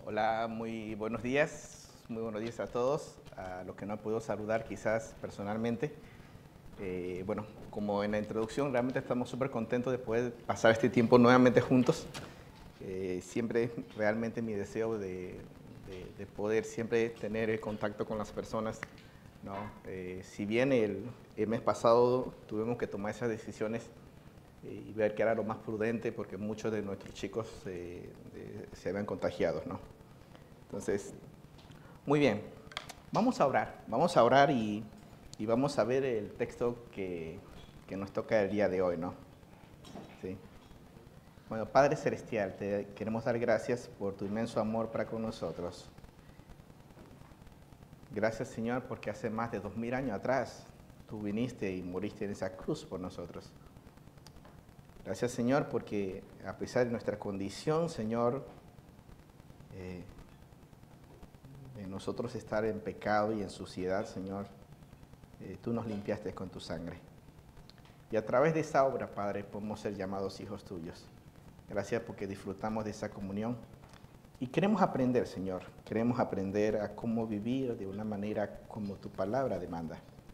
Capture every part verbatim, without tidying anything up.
Hola, muy buenos días, muy buenos días a todos, a los que no he podido saludar quizás personalmente. Eh, bueno, como en la introducción, realmente estamos súper contentos de poder pasar este tiempo nuevamente juntos. Eh, siempre realmente mi deseo de, de, de poder siempre tener el contacto con las personas, ¿no? Eh, si bien el, el mes pasado tuvimos que tomar esas decisiones y ver qué era lo más prudente porque muchos de nuestros chicos eh, de, se habían contagiado, ¿no? Entonces, muy bien, vamos a orar, vamos a orar y, y vamos a ver el texto que, que nos toca el día de hoy, ¿no? ¿Sí? Bueno, Padre Celestial, te queremos dar gracias por tu inmenso amor para con nosotros. Gracias, Señor, porque hace más de dos mil años atrás tú viniste y moriste en esa cruz por nosotros. Gracias, Señor, porque a pesar de nuestra condición, Señor, eh, de nosotros estar en pecado y en suciedad, Señor, eh, tú nos limpiaste con tu sangre. Y a través de esa obra, Padre, podemos ser llamados hijos tuyos. Gracias porque disfrutamos de esa comunión. Y queremos aprender, Señor, queremos aprender a cómo vivir de una manera como tu palabra demanda.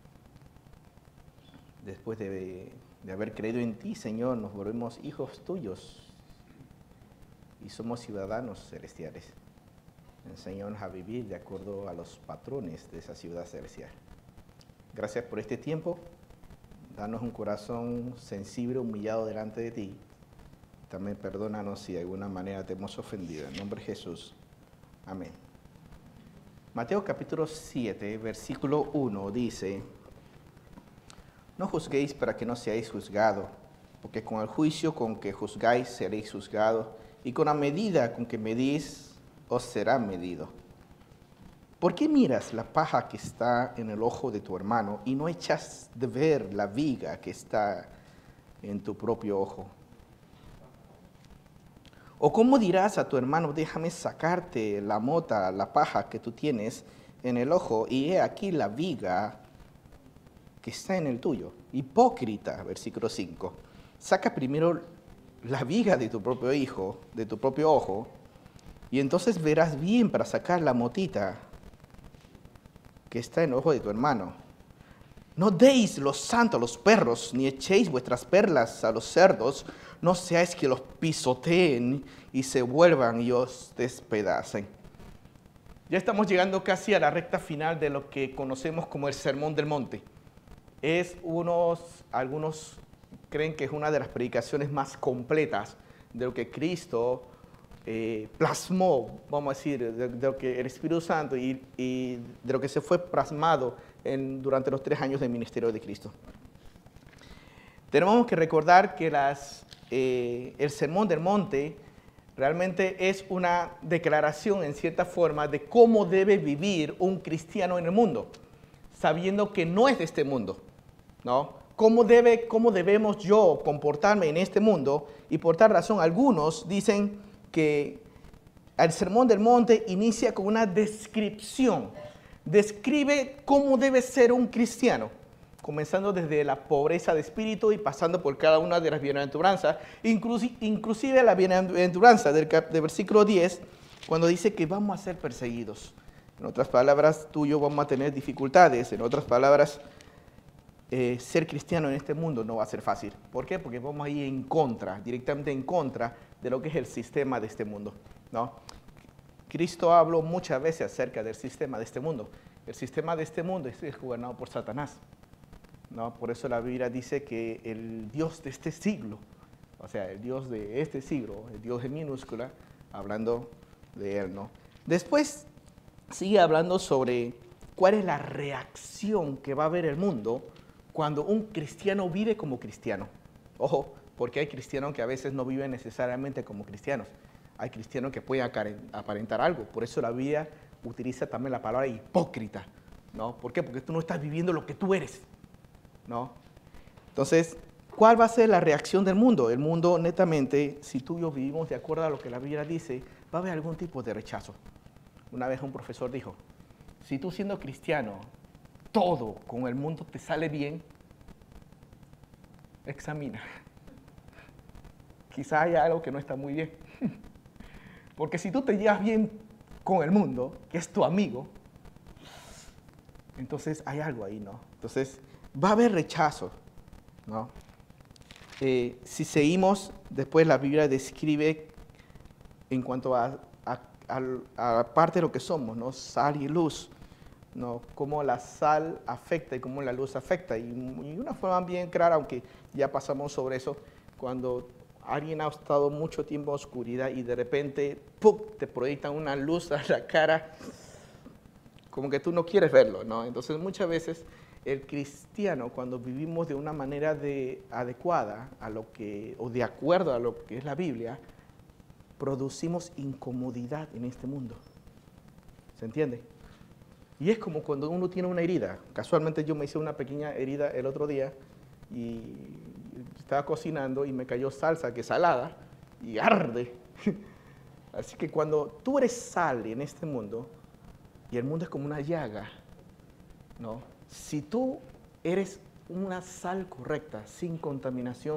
Después de, de haber creído en ti, Señor, nos volvemos hijos tuyos y somos ciudadanos celestiales. Enséñanos a vivir de acuerdo a los patrones de esa ciudad celestial. Gracias por este tiempo. Danos un corazón sensible, humillado delante de ti. También perdónanos si de alguna manera te hemos ofendido. En nombre de Jesús. Amén. Mateo capítulo siete, versículo uno dice: No juzguéis para que no seáis juzgados, porque con el juicio con que juzgáis seréis juzgados, y con la medida con que medís os será medido. ¿Por qué miras la paja que está en el ojo de tu hermano y no echas de ver la viga que está en tu propio ojo? ¿O cómo dirás a tu hermano, déjame sacarte la mota, la paja que tú tienes en el ojo, y he aquí la viga que está en el tuyo? Hipócrita, versículo cinco. Saca primero la viga de tu propio hijo, de tu propio ojo, y entonces verás bien para sacar la motita que está en el ojo de tu hermano. No deis lo santo a los perros, ni echéis vuestras perlas a los cerdos, no seáis que los pisoteen y se vuelvan y os despedacen. Ya estamos llegando casi a la recta final de lo que conocemos como el Sermón del Monte. Es unos, algunos creen que es una de las predicaciones más completas de lo que Cristo eh, plasmó, vamos a decir, de, de lo que el Espíritu Santo y, y de lo que se fue plasmado en, durante los tres años del ministerio de Cristo. Tenemos que recordar que las, eh, el Sermón del Monte realmente es una declaración en cierta forma de cómo debe vivir un cristiano en el mundo, sabiendo que no es de este mundo, ¿no? ¿Cómo, debe, cómo debemos yo comportarme en este mundo? Y por tal razón algunos dicen que el Sermón del Monte inicia con una descripción. Describe cómo debe ser un cristiano, comenzando desde la pobreza de espíritu y pasando por cada una de las bienaventuranzas, inclusive, inclusive la bienaventuranza del, del versículo diez, cuando dice que vamos a ser perseguidos. En otras palabras, tú y yo vamos a tener dificultades. En otras palabras, eh, ser cristiano en este mundo no va a ser fácil. ¿Por qué? Porque vamos a ir en contra, directamente en contra de lo que es el sistema de este mundo, ¿no? Cristo habló muchas veces acerca del sistema de este mundo. El sistema de este mundo es gobernado por Satanás, ¿no? Por eso la Biblia dice que el Dios de este siglo, o sea, el Dios de este siglo, el Dios en minúscula, hablando de él, ¿no? Después sigue hablando sobre cuál es la reacción que va a haber el mundo cuando un cristiano vive como cristiano. Ojo, porque hay cristianos que a veces no viven necesariamente como cristianos. Hay cristianos que pueden aparentar algo. Por eso la Biblia utiliza también la palabra hipócrita, ¿no? ¿Por qué? Porque tú no estás viviendo lo que tú eres, ¿no? Entonces, ¿cuál va a ser la reacción del mundo? El mundo, netamente, si tú y yo vivimos de acuerdo a lo que la Biblia dice, va a haber algún tipo de rechazo. Una vez un profesor dijo, si tú siendo cristiano, todo con el mundo te sale bien, examina. Quizá haya algo que no está muy bien. Porque si tú te llevas bien con el mundo, que es tu amigo, entonces hay algo ahí, ¿no? Entonces va a haber rechazo, ¿no? Eh, si seguimos, después la Biblia describe en cuanto a, a, a, a parte de lo que somos, ¿no? Sal y luz, ¿no? Cómo la sal afecta y cómo la luz afecta. Y, y una forma bien clara, aunque ya pasamos sobre eso, cuando alguien ha estado mucho tiempo en oscuridad y de repente ¡pum!, te proyectan una luz a la cara, como que tú no quieres verlo, ¿no? Entonces muchas veces el cristiano, cuando vivimos de una manera de, adecuada a lo que, o de acuerdo a lo que es la Biblia, producimos incomodidad en este mundo. ¿Se entiende? Y es como cuando uno tiene una herida. Casualmente yo me hice una pequeña herida el otro día y estaba cocinando y me cayó salsa que es salada y arde. Así que cuando tú eres sal en este mundo, y el mundo es como una llaga, ¿no? Si tú eres una sal correcta, sin contaminación,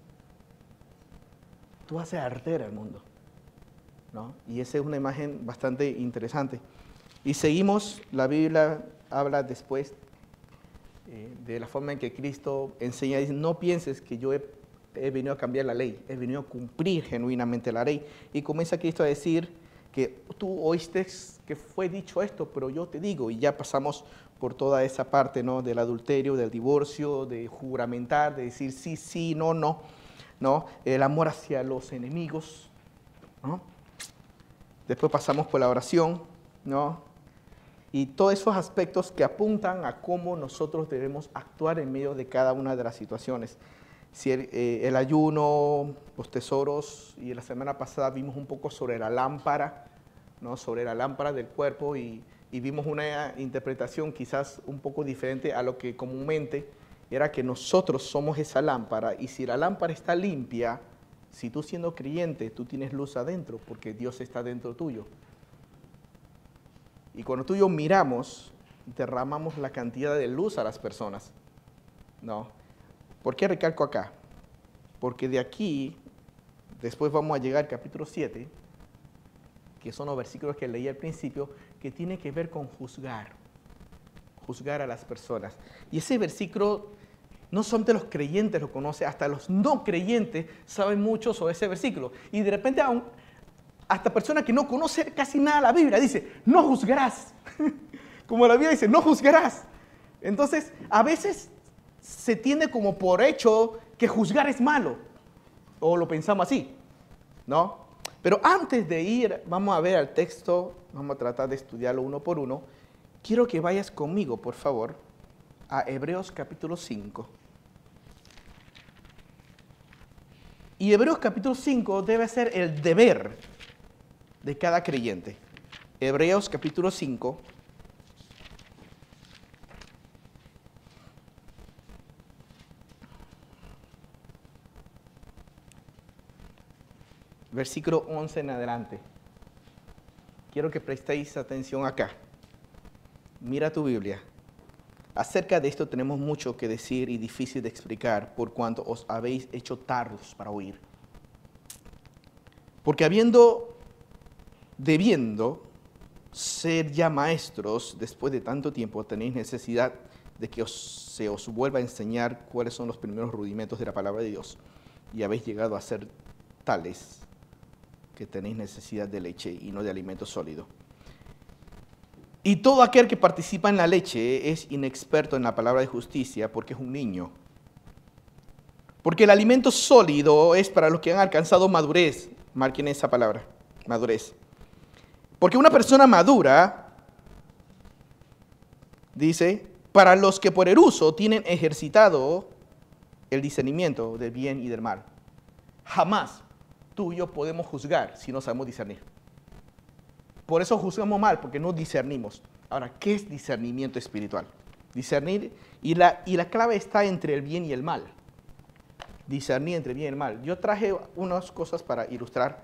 tú haces arder al mundo, ¿no? Y esa es una imagen bastante interesante. Y seguimos, la Biblia habla después eh, de la forma en que Cristo enseña, dice, no pienses que yo he, he venido a cambiar la ley, he venido a cumplir genuinamente la ley. Y comienza Cristo a decir que tú oíste que fue dicho esto, pero yo te digo, y ya pasamos por toda esa parte, ¿no? Del adulterio, del divorcio, de juramentar, de decir sí, sí, no, no, ¿no? El amor hacia los enemigos, ¿no? Después pasamos por la oración, ¿no? Y todos esos aspectos que apuntan a cómo nosotros debemos actuar en medio de cada una de las situaciones. Si el, eh, el ayuno, los tesoros, y la semana pasada vimos un poco sobre la lámpara, ¿no? Sobre la lámpara del cuerpo y, y vimos una interpretación quizás un poco diferente a lo que comúnmente era que nosotros somos esa lámpara y si la lámpara está limpia, si tú siendo creyente, tú tienes luz adentro porque Dios está dentro tuyo. Y cuando tú y yo miramos, derramamos la cantidad de luz a las personas, ¿no? ¿Por qué recalco acá? Porque de aquí, después vamos a llegar al capítulo siete, que son los versículos que leí al principio, que tiene que ver con juzgar, juzgar a las personas. Y ese versículo, no solamente los creyentes lo conocen, hasta los no creyentes saben mucho sobre ese versículo. Y de repente, aún, hasta personas que no conocen casi nada de la Biblia, dice, no juzgarás. Como la Biblia dice, no juzgarás. Entonces, a veces se tiende como por hecho que juzgar es malo, o lo pensamos así, ¿no? Pero antes de ir, vamos a ver al texto, vamos a tratar de estudiarlo uno por uno. Quiero que vayas conmigo, por favor, a Hebreos capítulo cinco. Y Hebreos capítulo cinco debe ser el deber de cada creyente. Hebreos capítulo cinco. Versículo once en adelante. Quiero que prestéis atención acá. Mira tu Biblia. Acerca de esto tenemos mucho que decir y difícil de explicar por cuanto os habéis hecho tardos para oír. Porque habiendo, debiendo ser ya maestros después de tanto tiempo, tenéis necesidad de que os, se os vuelva a enseñar cuáles son los primeros rudimentos de la palabra de Dios. Y habéis llegado a ser tales que tenéis necesidad de leche y no de alimento sólido. Y todo aquel que participa en la leche es inexperto en la palabra de justicia porque es un niño. Porque el alimento sólido es para los que han alcanzado madurez. Marquen esa palabra, madurez. Porque una persona madura, dice, para los que por el uso tienen ejercitado el discernimiento del bien y del mal. Jamás tú y yo podemos juzgar si no sabemos discernir. Por eso juzgamos mal, porque no discernimos. Ahora, ¿qué es discernimiento espiritual? Discernir, y la, y la clave está entre el bien y el mal. Discernir entre el bien y el mal. Yo traje unas cosas para ilustrar.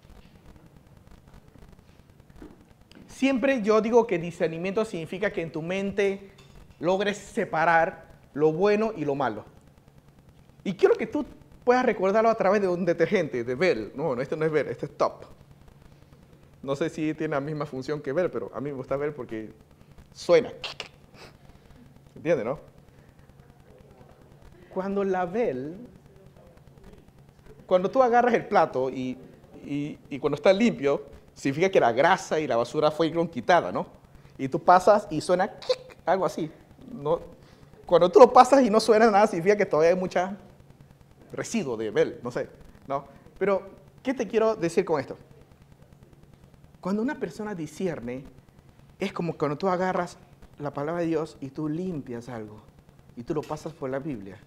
Siempre yo digo que discernimiento significa que en tu mente logres separar lo bueno y lo malo. Y quiero que tú puedas recordarlo a través de un detergente, de Bell. No, no, este no es Bell, este es Top. No sé si tiene la misma función que ver, pero a mí me gusta ver porque suena. ¿Entiendes, no? Cuando la vel, cuando tú agarras el plato y, y, y cuando está limpio, significa que la grasa y la basura fueron quitada, ¿no? Y tú pasas y suena algo así. ¿No? Cuando tú lo pasas y no suena nada, significa que todavía hay mucha residuo de vel, no sé, ¿no? Pero, ¿qué te quiero decir con esto? Cuando una persona discierne, es como cuando tú agarras la palabra de Dios y tú limpias algo, y tú lo pasas por la Biblia.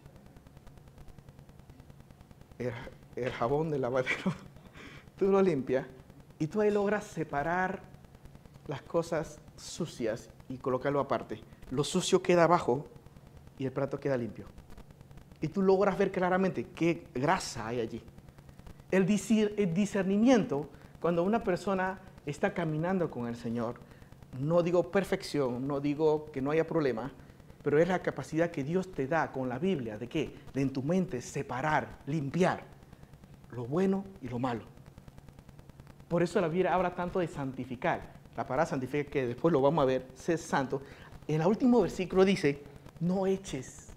El, el jabón del lavadero, tú lo limpias, y tú ahí logras separar las cosas sucias y colocarlo aparte. Lo sucio queda abajo y el plato queda limpio. Y tú logras ver claramente qué grasa hay allí. El discernimiento, cuando una persona está caminando con el Señor, no digo perfección, no digo que no haya problema, pero es la capacidad que Dios te da con la Biblia, ¿de qué? De en tu mente separar, limpiar lo bueno y lo malo. Por eso la Biblia habla tanto de santificar. La palabra santificar, que después lo vamos a ver, ser santo. En el último versículo dice, no eches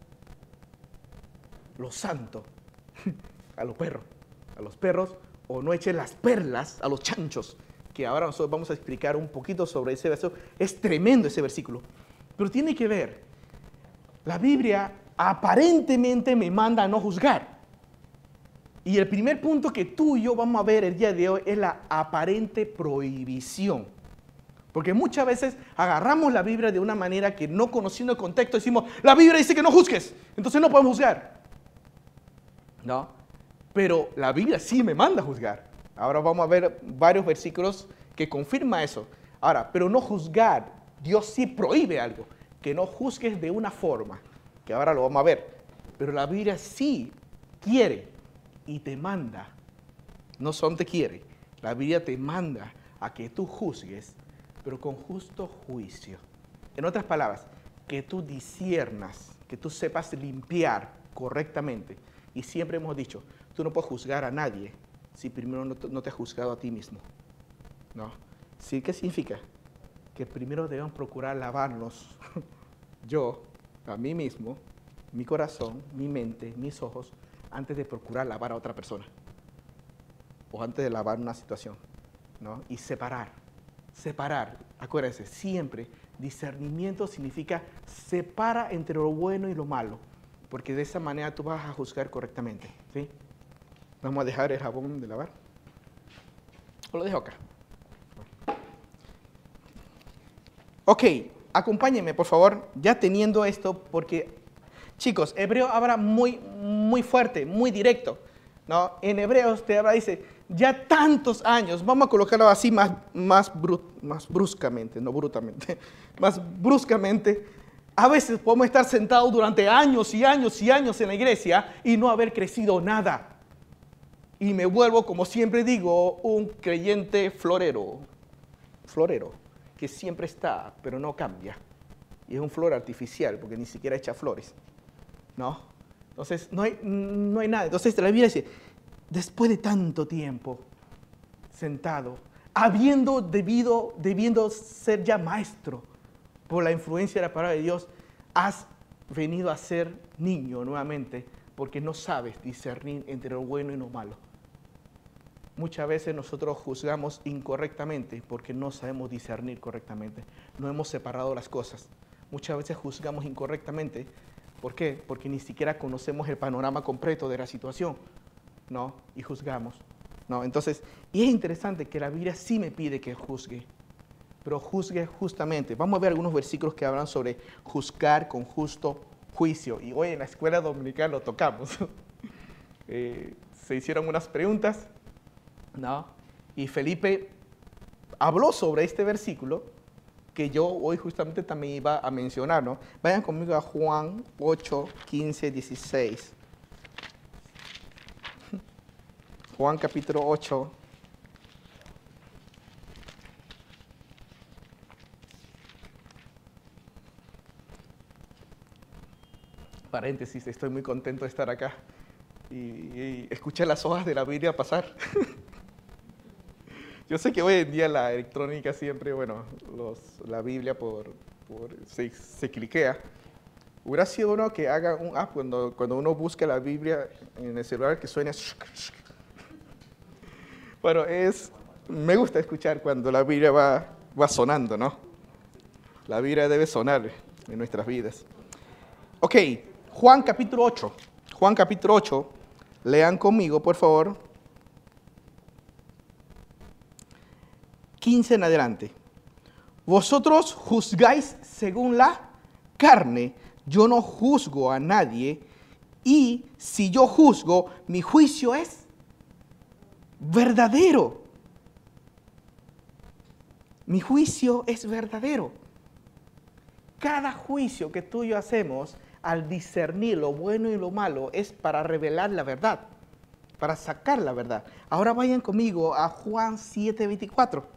lo santo a los perros, a los perros, o no eches las perlas a los chanchos, que ahora nosotros vamos a explicar un poquito sobre ese versículo. Es tremendo ese versículo, pero tiene que ver, la Biblia aparentemente me manda a no juzgar. Y el primer punto que tú y yo vamos a ver el día de hoy es la aparente prohibición. Porque muchas veces agarramos la Biblia de una manera que no conociendo el contexto decimos, la Biblia dice que no juzgues, entonces no podemos juzgar. No, pero la Biblia sí me manda a juzgar. Ahora vamos a ver varios versículos que confirman eso. Ahora, pero no juzgar, Dios sí prohíbe algo, que no juzgues de una forma, que ahora lo vamos a ver. Pero la Biblia sí quiere y te manda, no solo te quiere, la Biblia te manda a que tú juzgues, pero con justo juicio. En otras palabras, que tú disciernas, que tú sepas limpiar correctamente. Y siempre hemos dicho, tú no puedes juzgar a nadie si primero no te, no te has juzgado a ti mismo. ¿No? ¿Sí? ¿Qué significa? Que primero debemos procurar lavarnos yo, a mí mismo, mi corazón, mi mente, mis ojos, antes de procurar lavar a otra persona. O antes de lavar una situación. ¿No? Y separar. Separar. Acuérdense, siempre discernimiento significa separa entre lo bueno y lo malo. Porque de esa manera tú vas a juzgar correctamente. ¿Sí? Vamos a dejar el jabón de lavar. ¿O lo dejo acá? Ok, acompáñenme, por favor, ya teniendo esto, porque, chicos, Hebreo habla muy, muy fuerte, muy directo, ¿no? En Hebreos te habla, dice, ya tantos años, vamos a colocarlo así más, más, bru, más bruscamente, no brutamente, más bruscamente. A veces podemos estar sentados durante años y años y años en la iglesia y no haber crecido nada. Y me vuelvo, como siempre digo, un creyente florero. Florero, que siempre está, pero no cambia. Y es un flor artificial, porque ni siquiera echa flores. ¿No? Entonces, no hay, no hay nada. Entonces, la Biblia dice, después de tanto tiempo sentado, habiendo debido, debiendo ser ya maestro, por la influencia de la palabra de Dios, has venido a ser niño nuevamente, porque no sabes discernir entre lo bueno y lo malo. Muchas veces nosotros juzgamos incorrectamente porque no sabemos discernir correctamente. No hemos separado las cosas. Muchas veces juzgamos incorrectamente. ¿Por qué? Porque ni siquiera conocemos el panorama completo de la situación, ¿no? Y juzgamos, ¿no? Entonces, y es interesante que la Biblia sí me pide que juzgue, pero juzgue justamente. Vamos a ver algunos versículos que hablan sobre juzgar con justo juicio. Y hoy en la escuela dominical lo tocamos. eh, se hicieron unas preguntas, ¿no? Y Felipe habló sobre este versículo que yo hoy justamente también iba a mencionar, ¿no? Vayan conmigo a Juan ocho, quince, dieciséis. Juan capítulo ocho. Paréntesis, estoy muy contento de estar acá y, y escuché las hojas de la Biblia pasar. Yo sé que hoy en día la electrónica siempre, bueno, los, la Biblia por, por, se, se cliquea. Hubiera sido bueno que haga un app cuando, cuando uno busca la Biblia en el celular que suene. Bueno, es, me gusta escuchar cuando la Biblia va, va sonando, ¿no? La Biblia debe sonar en nuestras vidas. Ok, Juan capítulo ocho. Juan capítulo ocho. Lean conmigo, por favor. quince en adelante. Vosotros juzgáis según la carne. Yo no juzgo a nadie. Y si yo juzgo, mi juicio es verdadero. Mi juicio es verdadero. Cada juicio que tú y yo hacemos al discernir lo bueno y lo malo es para revelar la verdad, para sacar la verdad. Ahora vayan conmigo a Juan siete veinticuatro.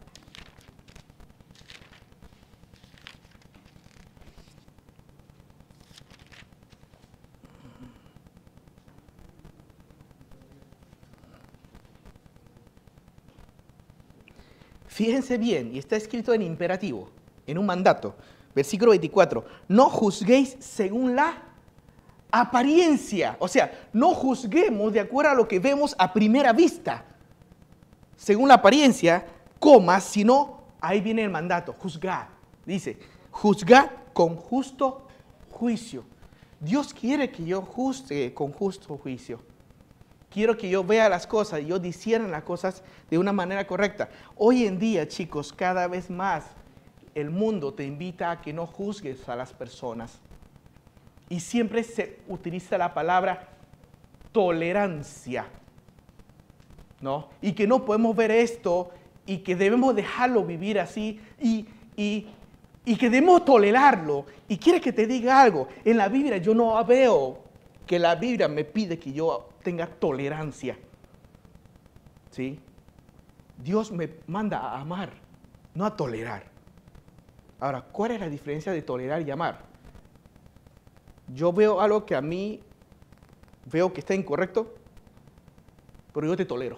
Fíjense bien, y está escrito en imperativo, en un mandato. Versículo veinticuatro. No juzguéis según la apariencia. O sea, no juzguemos de acuerdo a lo que vemos a primera vista. Según la apariencia, coma, sino, ahí viene el mandato, juzgar. Dice, juzgar con justo juicio. Dios quiere que yo juzgue con justo juicio. Quiero que yo vea las cosas y yo discierna las cosas de una manera correcta. Hoy en día, chicos, cada vez más el mundo te invita a que no juzgues a las personas. Y siempre se utiliza la palabra tolerancia, ¿no? Y que no podemos ver esto y que debemos dejarlo vivir así y, y, y que debemos tolerarlo. Y quiere que te diga algo. En la Biblia yo no veo que la Biblia me pide que yo tenga tolerancia. ¿Sí? Dios me manda a amar, no a tolerar. Ahora, ¿cuál es la diferencia de tolerar y amar? Yo veo algo que a mí veo que está incorrecto, pero yo te tolero.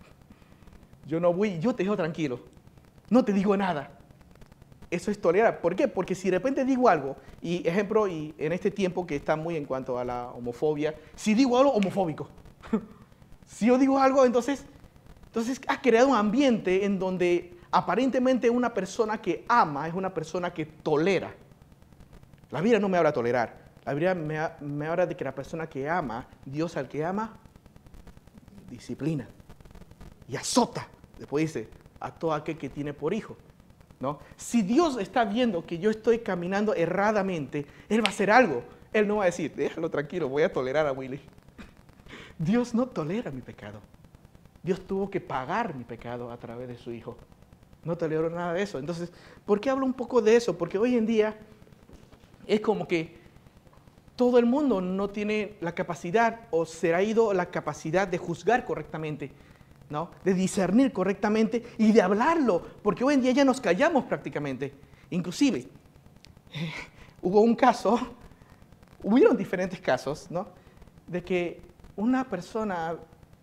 Yo no voy, yo te dejo tranquilo. No te digo nada. Eso es tolerar. ¿Por qué? Porque si de repente digo algo, y ejemplo, y en este tiempo que está muy en cuanto a la homofobia, si digo algo homofóbico, si yo digo algo, entonces, entonces has creado un ambiente en donde aparentemente una persona que ama es una persona que tolera. La Biblia no me habla de tolerar. La Biblia me, me habla de que la persona que ama, Dios al que ama, disciplina y azota. Después dice, a todo aquel que tiene por hijo. ¿No? Si Dios está viendo que yo estoy caminando erradamente, Él va a hacer algo. Él no va a decir, déjalo tranquilo, voy a tolerar a Willy. Dios no tolera mi pecado. Dios tuvo que pagar mi pecado a través de su Hijo. No toleró nada de eso. Entonces, ¿por qué hablo un poco de eso? Porque hoy en día es como que todo el mundo no tiene la capacidad o se ha ido la capacidad de juzgar correctamente, ¿no? De discernir correctamente y de hablarlo, porque hoy en día ya nos callamos prácticamente. Inclusive, eh, hubo un caso, hubieron diferentes casos, ¿no? De que una persona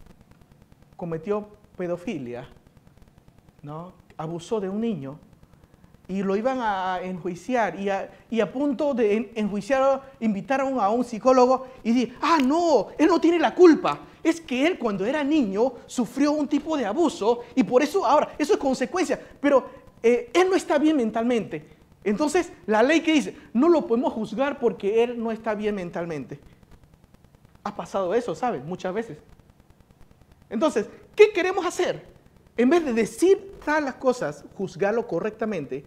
cometió pedofilia, ¿no? Abusó de un niño y lo iban a enjuiciar y a, y a punto de en, enjuiciar, invitaron a un psicólogo y dijeron, ah, no, él no tiene la culpa. Es que él cuando era niño sufrió un tipo de abuso y por eso ahora, eso es consecuencia, pero eh, él no está bien mentalmente. Entonces, la ley que dice, no lo podemos juzgar porque él no está bien mentalmente. Ha pasado eso, ¿sabes? Muchas veces. Entonces, ¿qué queremos hacer? En vez de decir todas las cosas, juzgarlo correctamente,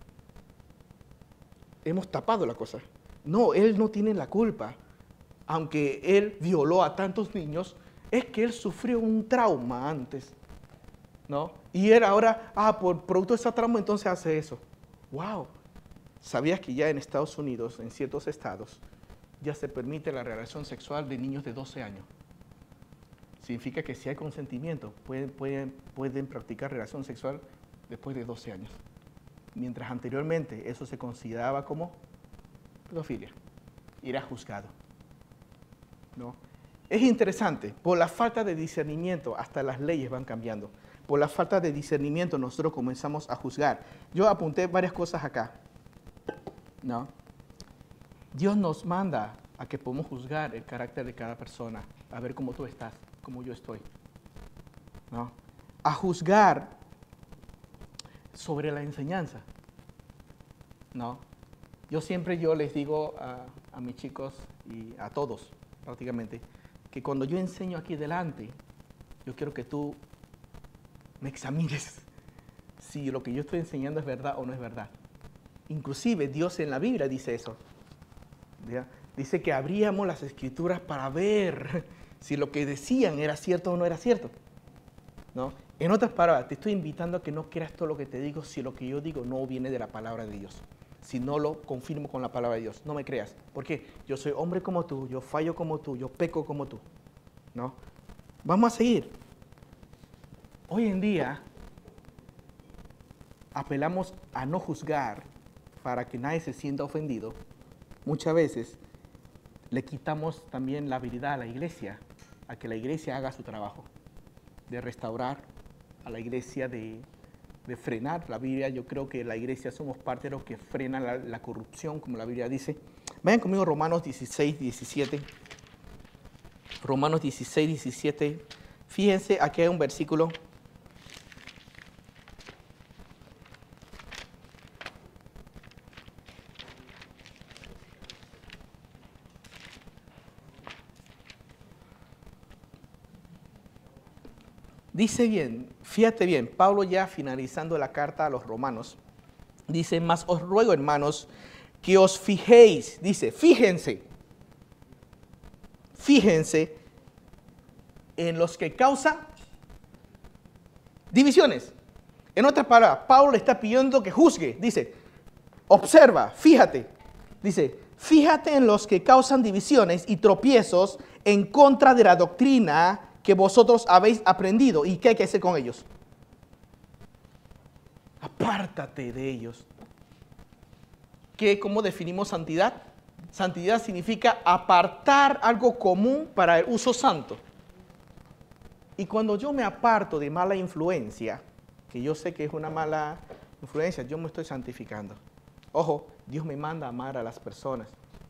hemos tapado la cosa. No, él no tiene la culpa. Aunque él violó a tantos niños, es que él sufrió un trauma antes, ¿no? Y él ahora, ah, por producto de ese trauma, entonces hace eso. ¡Wow! ¿Sabías que ya en Estados Unidos, en ciertos estados, ya se permite la relación sexual de niños de doce años? Significa que si hay consentimiento, pueden, pueden, pueden practicar relación sexual después de doce años. Mientras anteriormente eso se consideraba como pedofilia. Y era juzgado, ¿no? Es interesante, por la falta de discernimiento, hasta las leyes van cambiando. por la falta de discernimiento nosotros comenzamos a juzgar. Yo apunté varias cosas acá, ¿no? Dios nos manda a que podamos juzgar el carácter de cada persona, a ver cómo tú estás, cómo yo estoy, ¿no? A juzgar sobre la enseñanza, ¿no? Yo siempre yo les digo a, a mis chicos y a todos prácticamente, que cuando yo enseño aquí delante, yo quiero que tú me examines si lo que yo estoy enseñando es verdad o no es verdad. Inclusive Dios en la Biblia dice eso, ¿ya? Dice que abríamos las escrituras para ver si lo que decían era cierto o no era cierto, ¿no? En otras palabras, te estoy invitando a que no creas todo lo que te digo si lo que yo digo no viene de la palabra de Dios. Si no lo confirmo con la palabra de Dios, no me creas. ¿Por qué? Yo soy hombre como tú, yo fallo como tú, yo peco como tú, ¿no? Vamos a seguir. Hoy en día apelamos a no juzgar para que nadie se sienta ofendido. Muchas veces le quitamos también la habilidad a la iglesia, a que la iglesia haga su trabajo, de restaurar, a la iglesia de, de frenar. La Biblia, yo creo que la iglesia somos parte de los que frenan la, la corrupción, como la Biblia dice. Vayan conmigo Romanos dieciséis, diecisiete. Romanos dieciséis, diecisiete. Fíjense, aquí hay un versículo. Dice bien, fíjate bien, Pablo ya finalizando la carta a los romanos, dice, mas os ruego, hermanos, que os fijéis, dice, fíjense, fíjense en los que causan divisiones. En otras palabras, Pablo le está pidiendo que juzgue, dice, observa, fíjate, dice, fíjate en los que causan divisiones y tropiezos en contra de la doctrina que vosotros habéis aprendido. ¿Y qué hay que hacer con ellos? Apártate de ellos. ¿Qué, ¿Cómo definimos santidad? Santidad significa apartar algo común para el uso santo. Y cuando yo me aparto de mala influencia, que yo sé que es una mala influencia, yo me estoy santificando. Ojo, Dios me manda a amar a las personas.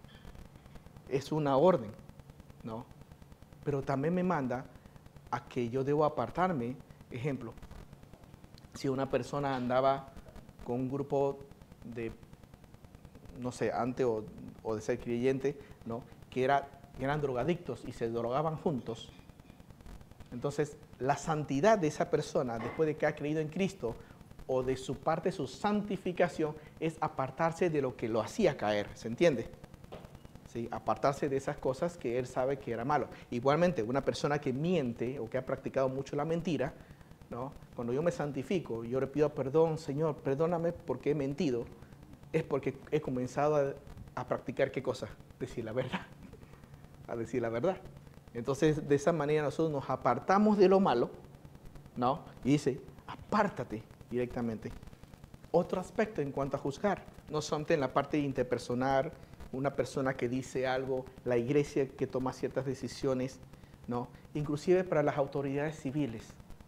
Es una orden, ¿no? Pero también me manda a que yo debo apartarme. Ejemplo, si una persona andaba con un grupo de, no sé, antes o, o de ser creyente, ¿no? Que era, eran drogadictos y se drogaban juntos, entonces la santidad de esa persona, después de que ha creído en Cristo, o de su parte, su santificación, es apartarse de lo que lo hacía caer, ¿se entiende? ¿Sí? Apartarse de esas cosas que él sabe que era malo. Igualmente, una persona que miente o que ha practicado mucho la mentira, ¿no? Cuando yo me santifico, yo le pido perdón, Señor, perdóname porque he mentido, es porque he comenzado a, a practicar ¿qué cosa? Decir la verdad, a decir la verdad. Entonces, de esa manera nosotros nos apartamos de lo malo, ¿no? Y dice, apártate directamente. Otro aspecto en cuanto a juzgar, no solamente en la parte interpersonal, una persona que dice algo, la iglesia que toma ciertas decisiones, ¿no? Inclusive para las autoridades civiles,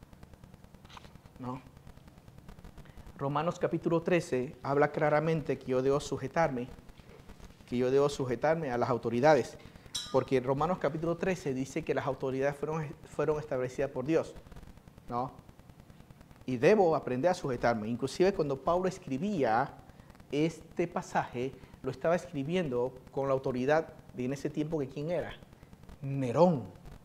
¿no? Romanos capítulo trece habla claramente que yo debo sujetarme, que yo debo sujetarme a las autoridades, porque Romanos capítulo trece dice que las autoridades fueron, fueron establecidas por Dios, ¿no? Y debo aprender a sujetarme. Inclusive cuando Pablo escribía este pasaje, lo estaba escribiendo con la autoridad de en ese tiempo que quién era, Nerón.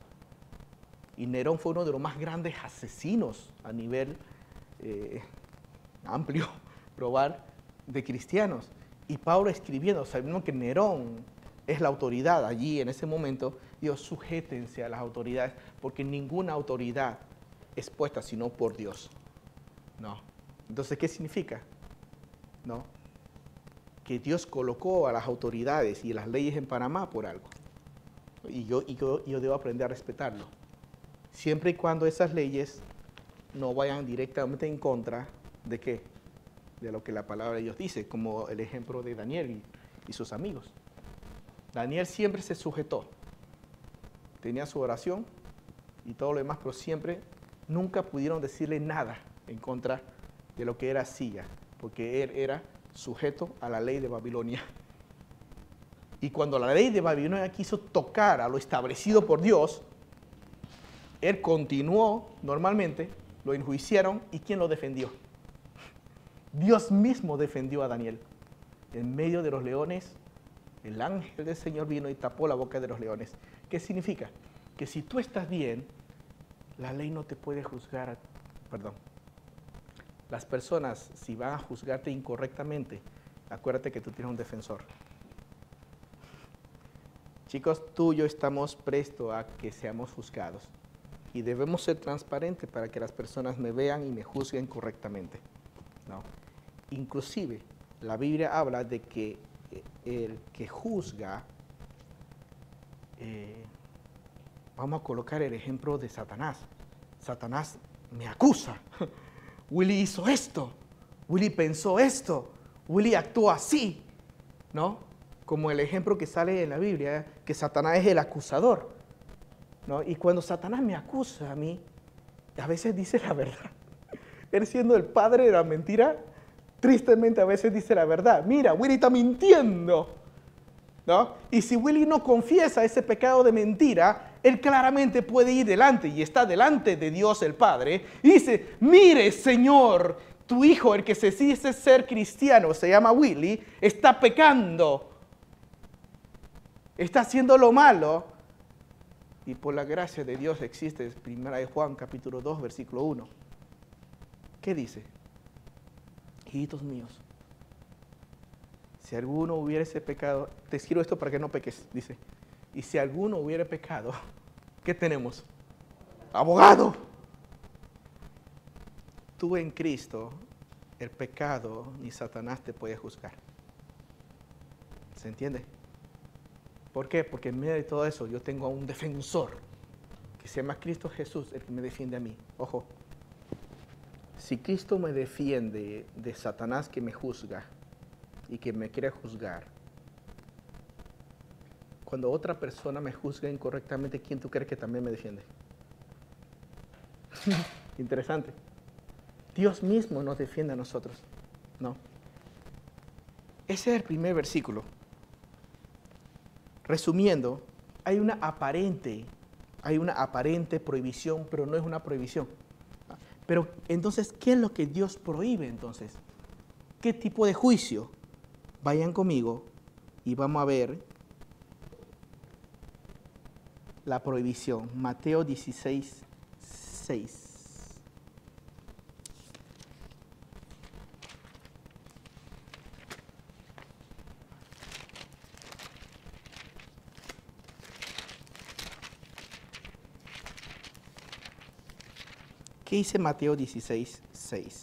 Y Nerón fue uno de los más grandes asesinos a nivel eh, amplio, global, de cristianos. Y Pablo escribiendo, sabiendo que Nerón es la autoridad allí en ese momento, Dios, sujétense a las autoridades, porque ninguna autoridad es puesta sino por Dios. No. Entonces, ¿qué significa? No. Que Dios colocó a las autoridades y las leyes en Panamá por algo. Y yo, y yo, yo debo aprender a respetarlo. Siempre y cuando esas leyes no vayan directamente en contra de qué, de lo que la palabra de Dios dice, como el ejemplo de Daniel y, y sus amigos. Daniel siempre se sujetó, tenía su oración y todo lo demás, pero siempre nunca pudieron decirle nada en contra de lo que era Asiria, porque él era sujeto a la ley de Babilonia. Y cuando la ley de Babilonia quiso tocar a lo establecido por Dios, él continuó normalmente, lo enjuiciaron, ¿y quién lo defendió? Dios mismo defendió a Daniel. En medio de los leones, el ángel del Señor vino y tapó la boca de los leones. ¿Qué significa? Que si tú estás bien, la ley no te puede juzgar, perdón. Las personas, si van a juzgarte incorrectamente, acuérdate que tú tienes un defensor. Chicos, tú y yo estamos prestos a que seamos juzgados. Y debemos ser transparentes para que las personas me vean y me juzguen correctamente, ¿no? Inclusive, la Biblia habla de que el que juzga, eh, vamos a colocar el ejemplo de Satanás. Satanás me acusa. Willy hizo esto, Willy pensó esto, Willy actuó así, ¿no? Como el ejemplo que sale en la Biblia, que Satanás es el acusador, ¿no? Y cuando Satanás me acusa a mí, a veces dice la verdad. Él siendo el padre de la mentira, tristemente a veces dice la verdad. Mira, Willy está mintiendo, ¿no? Y si Willy no confiesa ese pecado de mentira, él claramente puede ir delante y está delante de Dios el Padre y dice, mire, Señor, tu hijo, el que se dice ser cristiano, se llama Willy, está pecando, está haciendo lo malo. Y por la gracia de Dios existe, primera de Juan, capítulo dos, versículo uno. ¿Qué dice? Hijitos míos, si alguno hubiese pecado, te escribo esto para que no peques, dice. Y si alguno hubiera pecado, ¿qué tenemos? Abogado. Tú en Cristo, el pecado ni Satanás te puede juzgar. ¿Se entiende? ¿Por qué? Porque en medio de todo eso yo tengo a un defensor que se llama Cristo Jesús, el que me defiende a mí. Ojo, si Cristo me defiende de Satanás que me juzga y que me quiere juzgar, cuando otra persona me juzga incorrectamente, ¿quién tú crees que también me defiende? Interesante. Dios mismo nos defiende a nosotros, ¿no? Ese es el primer versículo. Resumiendo, hay una aparente, hay una aparente prohibición, pero no es una prohibición. Pero entonces, ¿qué es lo que Dios prohíbe entonces? ¿Qué tipo de juicio? Vayan conmigo y vamos a ver la prohibición. Mateo dieciséis, seis. ¿Qué dice Mateo dieciséis, seis?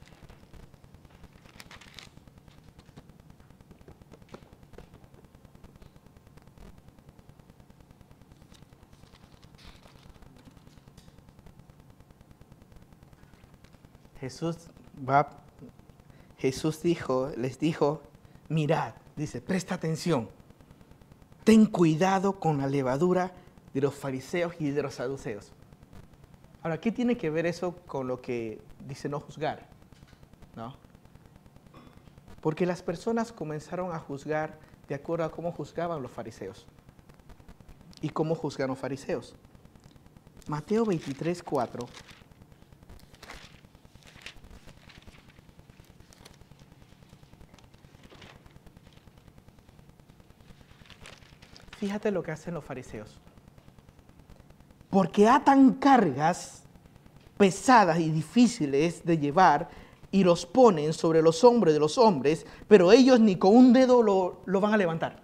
Jesús va, Jesús dijo, les dijo, mirad, dice, presta atención, ten cuidado con la levadura de los fariseos y de los saduceos. Ahora, ¿qué tiene que ver eso con lo que dice no juzgar? ¿No? Porque las personas comenzaron a juzgar de acuerdo a cómo juzgaban los fariseos. ¿Y cómo juzgan los fariseos? Mateo veintitrés, cuatro. Fíjate lo que hacen los fariseos. Porque atan cargas pesadas y difíciles de llevar y los ponen sobre los hombros de los hombres, pero ellos ni con un dedo lo, lo van a levantar.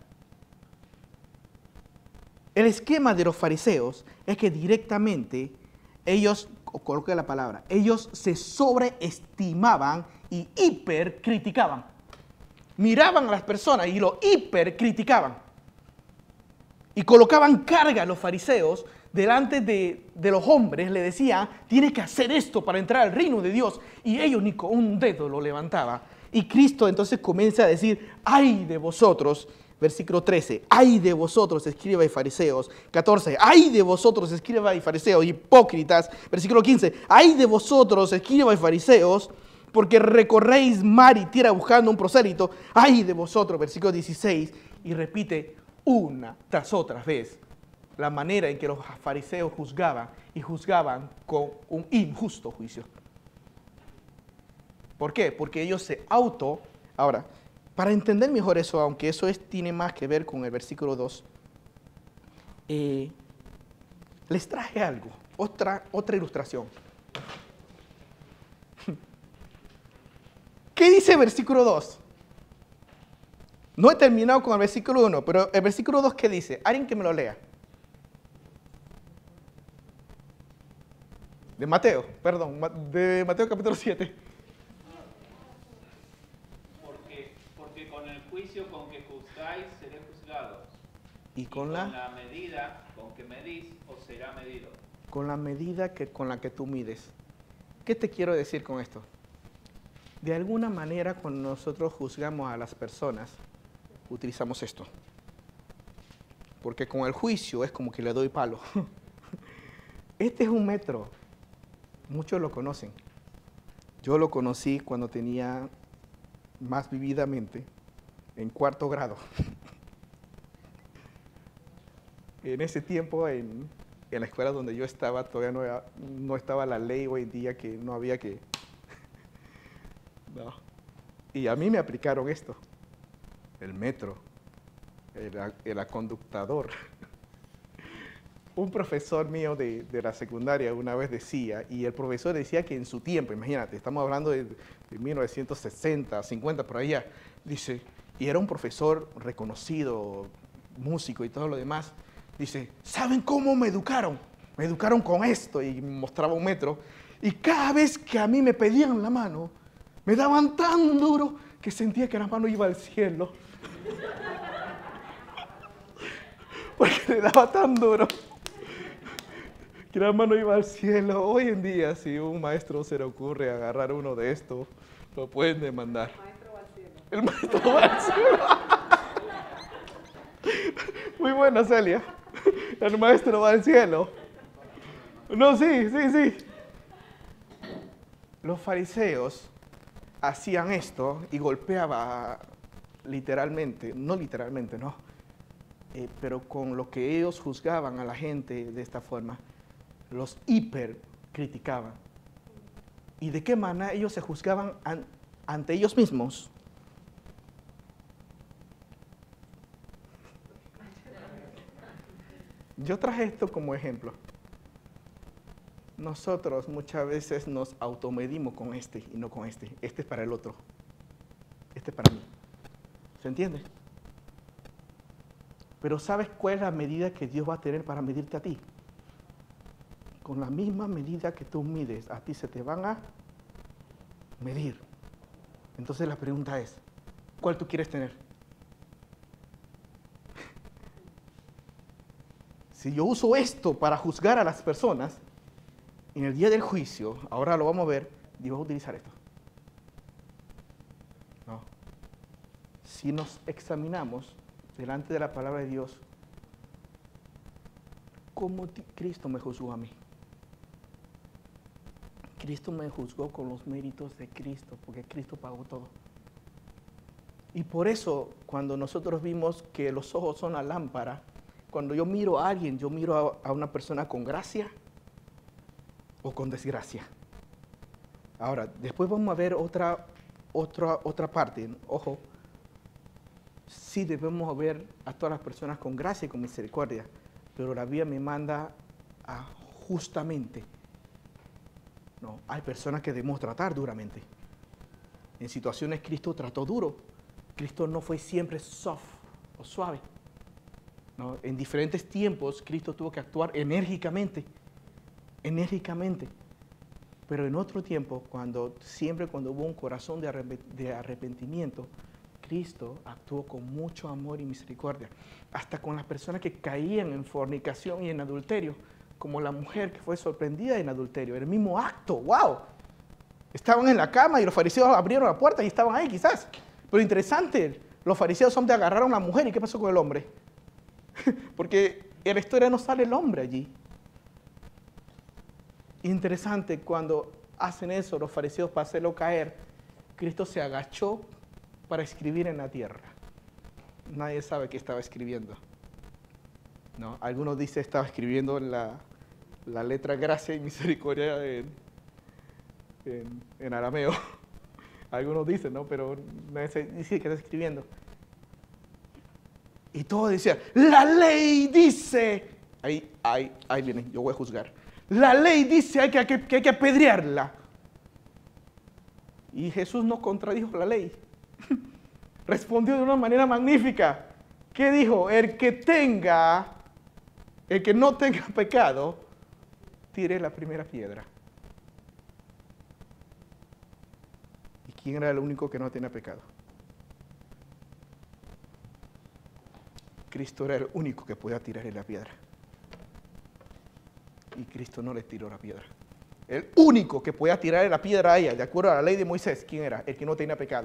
El esquema de los fariseos es que directamente ellos, o coloque la palabra, ellos se sobreestimaban y hipercriticaban. Miraban a las personas y lo hipercriticaban. Y colocaban carga a los fariseos delante de, de los hombres, le decían, tienes que hacer esto para entrar al reino de Dios. Y ellos ni con un dedo lo levantaban. Y Cristo entonces comienza a decir, ay de vosotros, Versículo trece, ¡ay de vosotros, escribas y fariseos! catorce, ¡ay de vosotros, escribas y fariseos, hipócritas! Versículo quince, ¡ay de vosotros, escribas y fariseos, porque recorréis mar y tierra buscando un prosélito! ¡Ay de vosotros! Versículo dieciséis, y repite una tras otra vez la manera en que los fariseos juzgaban, y juzgaban con un injusto juicio. ¿Por qué? Porque ellos se auto... Ahora, para entender mejor eso, aunque eso es, tiene más que ver con el versículo dos, eh, les traje algo, otra, otra ilustración. ¿Qué dice el versículo dos? No he terminado con el versículo uno, pero el versículo dos, ¿qué dice? Alguien que me lo lea. De Mateo, perdón, de Mateo capítulo siete. Con el juicio con que juzgáis seré juzgado, y con, y la, con la medida con que medís os será medido. Con la medida que, con la que tú mides. ¿Qué te quiero decir con esto? De alguna manera, cuando nosotros juzgamos a las personas, utilizamos esto. Porque con el juicio es como que le doy palo. Este es un metro. Muchos lo conocen. Yo lo conocí cuando tenía más vividamente en cuarto grado. En ese tiempo, en, en la escuela donde yo estaba, todavía no, era, no estaba la ley hoy en día que no había que... No. Y a mí me aplicaron esto, el metro, el, el aconductador. Un profesor mío de, de la secundaria una vez decía, y el profesor decía que en su tiempo, imagínate, estamos hablando de, de mil novecientos sesenta, cincuenta, por allá, dice, y era un profesor reconocido, músico y todo lo demás, dice, ¿saben cómo me educaron? Me educaron con esto, y mostraba un metro, y cada vez que a mí me pedían la mano, me daban tan duro que sentía que la mano iba al cielo. Porque le daba tan duro que la mano iba al cielo. Hoy en día, si un maestro se le ocurre agarrar uno de estos, lo pueden demandar. El maestro va al cielo. El maestro va al cielo. Muy buena, Celia. El maestro va al cielo. No, sí, sí, sí. Los fariseos hacían esto y golpeaban literalmente, no literalmente, no, eh, pero con lo que ellos juzgaban a la gente de esta forma, los hiper criticaban. ¿Y de qué manera ellos se juzgaban an, ante ellos mismos? Yo traje esto como ejemplo. Nosotros muchas veces nos automedimos con este y no con este. Este es para el otro. Este es para mí. ¿Se entiende? Pero ¿sabes cuál es la medida que Dios va a tener para medirte a ti? Con la misma medida que tú mides, a ti se te van a medir. Entonces la pregunta es, ¿cuál tú quieres tener? Si yo uso esto para juzgar a las personas, en el día del juicio, ahora lo vamos a ver, Dios va a utilizar esto. No. Si nos examinamos delante de la palabra de Dios, ¿cómo Cristo me juzgó a mí? Cristo me juzgó con los méritos de Cristo, porque Cristo pagó todo. Y por eso, cuando nosotros vimos que los ojos son la lámpara, cuando yo miro a alguien, yo miro a, a una persona con gracia o con desgracia. Ahora, después vamos a ver otra, otra, otra parte. Ojo, sí debemos ver a todas las personas con gracia y con misericordia, pero la Biblia me manda a justamente. No, hay personas que debemos tratar duramente. En situaciones Cristo trató duro. Cristo no fue siempre soft o suave. No, en diferentes tiempos Cristo tuvo que actuar enérgicamente, enérgicamente. Pero en otro tiempo, cuando siempre cuando hubo un corazón de, arrep de arrepentimiento, Cristo actuó con mucho amor y misericordia. Hasta con las personas que caían en fornicación y en adulterio, como la mujer que fue sorprendida en adulterio, el mismo acto, ¡wow! Estaban en la cama y los fariseos abrieron la puerta y estaban ahí quizás. Pero interesante, Los fariseos son de agarrar a una mujer y ¿qué pasó con el hombre? Porque en la historia no sale el hombre allí. Interesante, cuando hacen eso los fariseos para hacerlo caer, Cristo se agachó para escribir en la tierra. Nadie sabe qué estaba escribiendo. ¿No? Algunos dicen que estaba escribiendo la, la letra gracia y misericordia en, en, en arameo. Algunos dicen, ¿no? Pero nadie dice que está escribiendo. Y todos decían, la ley dice, ahí, ahí, ahí viene, yo voy a juzgar. La ley dice hay que, que, que hay que apedrearla. Y Jesús no contradijo la ley. Respondió de una manera magnífica. ¿Qué dijo? El que tenga, el que no tenga pecado, tire la primera piedra. ¿Y quién era el único que no tenía pecado? Cristo era el único que podía tirarle la piedra. Y Cristo no le tiró la piedra. El único que podía tirarle la piedra a ella, de acuerdo a la ley de Moisés, ¿quién era? El que no tenía pecado.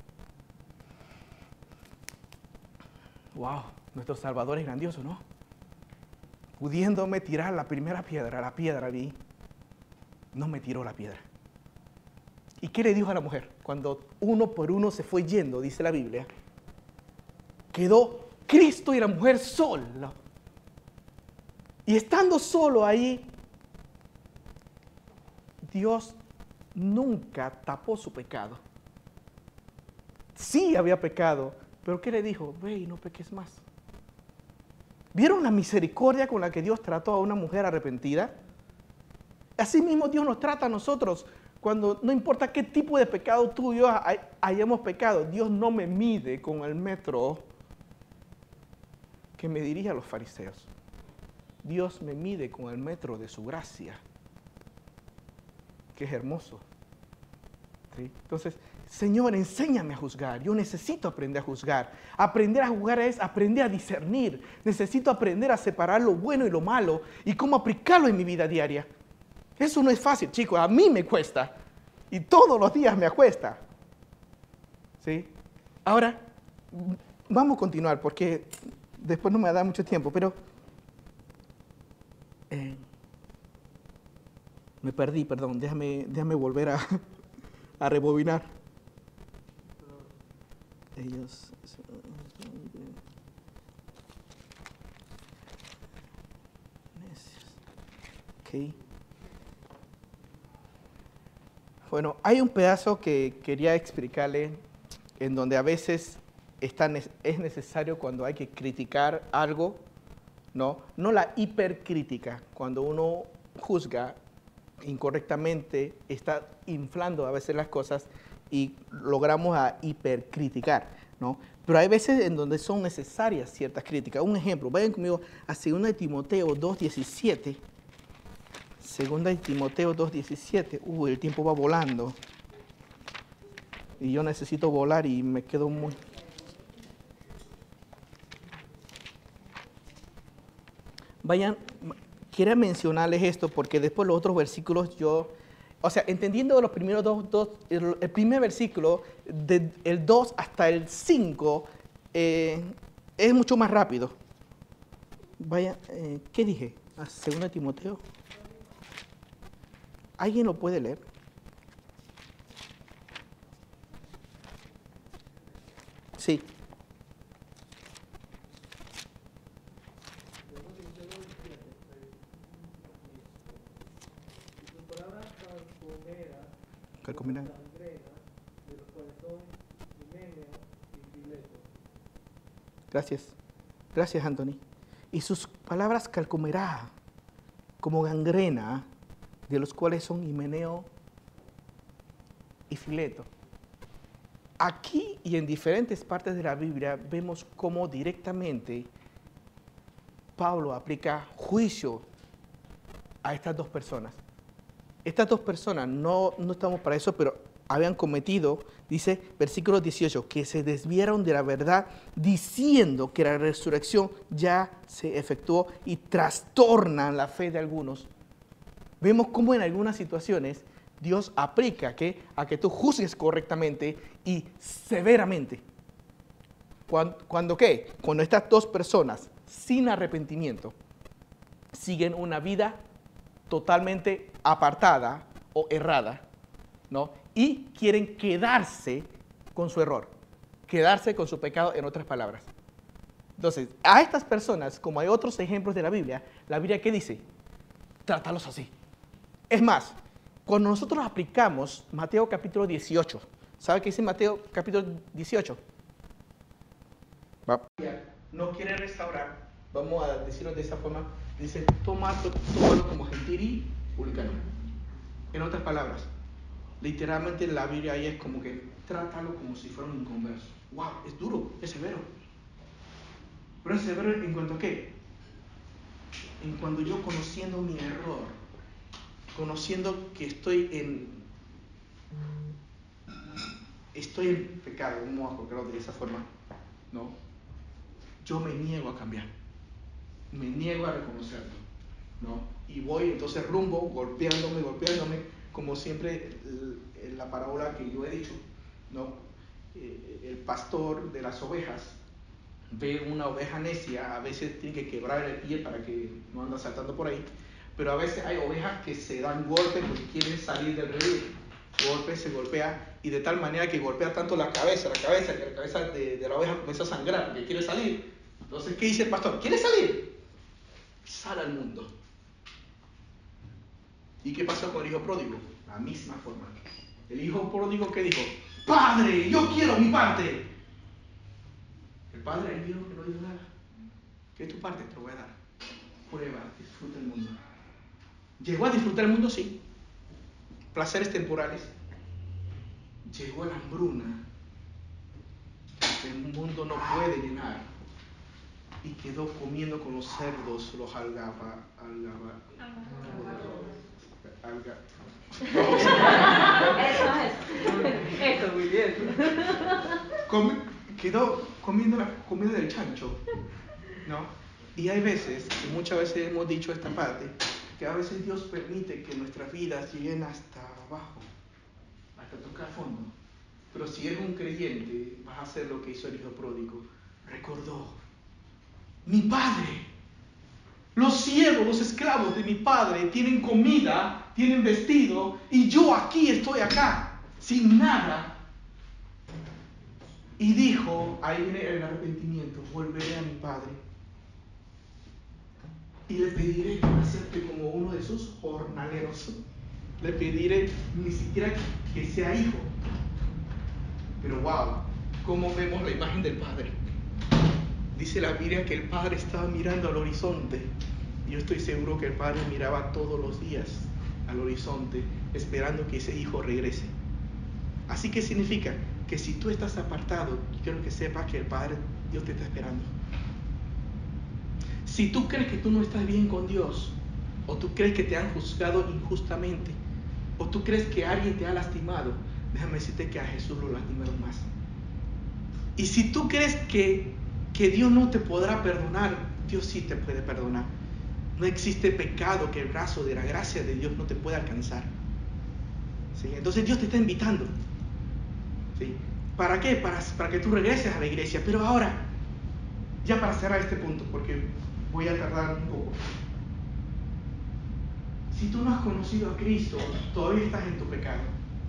Wow, nuestro Salvador es grandioso, ¿no? Pudiéndome tirar la primera piedra, la piedra vi, no me tiró la piedra. ¿Y qué le dijo a la mujer? Cuando uno por uno se fue yendo, dice la Biblia, quedó Cristo y la mujer solos. Y estando solo ahí, Dios nunca tapó su pecado. Sí había pecado, pero ¿qué le dijo? Ve y no peques más. ¿Vieron la misericordia con la que Dios trató a una mujer arrepentida? Así mismo Dios nos trata a nosotros cuando no importa qué tipo de pecado tú y yo hayamos pecado. Dios no me mide con el metro que me dirige a los fariseos. Dios me mide con el metro de su gracia, que es hermoso. ¿Sí? Entonces, Señor, enséñame a juzgar. Yo necesito aprender a juzgar. Aprender a juzgar es aprender a discernir. Necesito aprender a separar lo bueno y lo malo y cómo aplicarlo en mi vida diaria. Eso no es fácil, chicos. A mí me cuesta. Y todos los días me cuesta. ¿Sí? Ahora, vamos a continuar porque después no me va a dar mucho tiempo, pero eh, me perdí, perdón. Déjame, déjame volver a, a rebobinar. Ellos... Okay. Bueno, hay un pedazo que quería explicarle en donde a veces está, es necesario cuando hay que criticar algo, ¿no? No la hipercrítica, cuando uno juzga incorrectamente, está inflando a veces las cosas y logramos a hipercriticar, ¿no? Pero hay veces en donde son necesarias ciertas críticas. Un ejemplo, vayan conmigo a segunda de Timoteo dos diecisiete. segunda de Timoteo dos diecisiete. Uy, el tiempo va volando. Y yo necesito volar y me quedo muy... Vayan, quiero mencionarles esto porque después los otros versículos yo... O sea, entendiendo los primeros dos, dos el, el primer versículo, del dos hasta el cinco, eh, es mucho más rápido. Vaya, eh, ¿qué dije? Ah, segunda de Timoteo. ¿Alguien lo puede leer? Sí. Calcomerá. Gracias. Gracias, Anthony. Y sus palabras calcomerá como gangrena, de los cuales son Himeneo y Fileto. Aquí y en diferentes partes de la Biblia vemos cómo directamente Pablo aplica juicio a estas dos personas. Estas dos personas, no, no estamos para eso, pero habían cometido, dice versículo dieciocho, que se desviaron de la verdad diciendo que la resurrección ya se efectuó y trastornan la fe de algunos. Vemos cómo en algunas situaciones Dios aplica ¿qué? a que tú juzgues correctamente y severamente. ¿Cuándo, ¿Cuándo qué? Cuando estas dos personas sin arrepentimiento siguen una vida totalmente apartada o errada, ¿no? Y quieren quedarse con su error, quedarse con su pecado, en otras palabras. Entonces, a estas personas, como hay otros ejemplos de la Biblia, la Biblia, ¿qué dice? Trátalos así. Es más, cuando nosotros aplicamos Mateo capítulo dieciocho, ¿sabe qué dice Mateo capítulo dieciocho? Va. No quiere restaurar, vamos a decirlo de esa forma, dice, tómalo, tómalo como gentil y publicano. En otras palabras, literalmente la Biblia ahí es como que trátalo como si fuera un inconverso. ¡Wow! Es duro, es severo. Pero es severo en cuanto a qué? En cuanto yo conociendo mi error, conociendo que estoy en estoy en pecado, vamos a colocarlo de esa forma, ¿no? Yo me niego a cambiar, me niego a reconocerlo, ¿no? Y voy entonces rumbo, golpeándome, golpeándome, como siempre en la parábola que yo he dicho, ¿no? El pastor de las ovejas ve una oveja necia, a veces tiene que quebrar el pie para que no anda saltando por ahí, pero a veces hay ovejas que se dan golpes porque quieren salir del redil. Golpe, se golpea, y de tal manera que golpea tanto la cabeza, la cabeza, que la cabeza de, de la oveja comienza a sangrar porque quiere salir. Entonces, ¿qué dice el pastor? ¿Quiere salir? Sal al mundo. ¿Y qué pasó con el hijo pródigo? La misma forma. El hijo pródigo, ¿qué dijo? ¡Padre, yo quiero mi parte! El padre ahí vio que no dijo nada. ¿Qué es tu parte? Te lo voy a dar. Prueba, disfruta el mundo. ¿Llegó a disfrutar el mundo? Sí. Placeres temporales. Llegó la hambruna que el mundo no puede llenar, y quedó comiendo con los cerdos, los algaba, algaba, alga. Eso, eso, muy bien. Com, quedó comiendo la comida del chancho, ¿no? Y hay veces, y muchas veces hemos dicho esta parte, que a veces Dios permite que nuestras vidas lleguen hasta abajo, hasta tocar fondo. Pero si eres un creyente, vas a hacer lo que hizo el hijo pródigo. Recordó, mi padre, los siervos, los esclavos de mi padre tienen comida, tienen vestido, y yo aquí estoy acá, sin nada. Y dijo, ahí viene el arrepentimiento, volveré a mi padre y le pediré que me acepte como uno de sus jornaleros. Le pediré ni siquiera que sea hijo. Pero wow, ¿cómo vemos la imagen del Padre? Dice la Biblia que el Padre estaba mirando al horizonte. Yo estoy seguro que el Padre miraba todos los días al horizonte, esperando que ese hijo regrese. Así que significa que si tú estás apartado, quiero que sepas que el Padre, Dios te está esperando. Si tú crees que tú no estás bien con Dios, o tú crees que te han juzgado injustamente, o tú crees que alguien te ha lastimado, déjame decirte que a Jesús lo lastimaron más. Y si tú crees que, que Dios no te podrá perdonar, Dios sí te puede perdonar. No existe pecado que el brazo de la gracia de Dios no te pueda alcanzar. ¿Sí? Entonces Dios te está invitando. ¿Sí? ¿Para qué? Para, para que tú regreses a la iglesia. Pero ahora, ya para cerrar este punto, porque voy a tardar un poco. Si tú no has conocido a Cristo, todavía estás en tu pecado.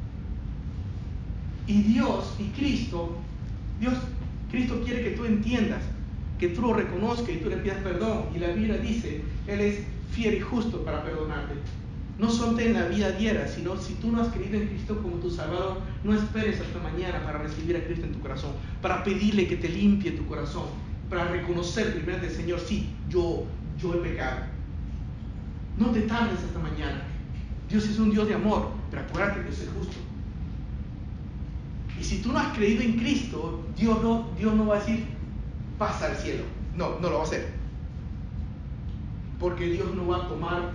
Y Dios y Cristo, Dios, Cristo quiere que tú entiendas, que tú lo reconozcas y tú le pidas perdón. Y la Biblia dice, Él es fiel y justo para perdonarte. No solo en la vida diaria, sino si tú no has creído en Cristo como tu Salvador, no esperes hasta mañana para recibir a Cristo en tu corazón, para pedirle que te limpie tu corazón, para reconocer primero del Señor, sí, yo, yo he pecado. No te tardes hasta mañana. Dios es un Dios de amor, pero acuérdate que Dios es justo. Y si tú no has creído en Cristo, Dios no, Dios no va a decir, pasa al cielo. No, no lo va a hacer. Porque Dios no va a tomar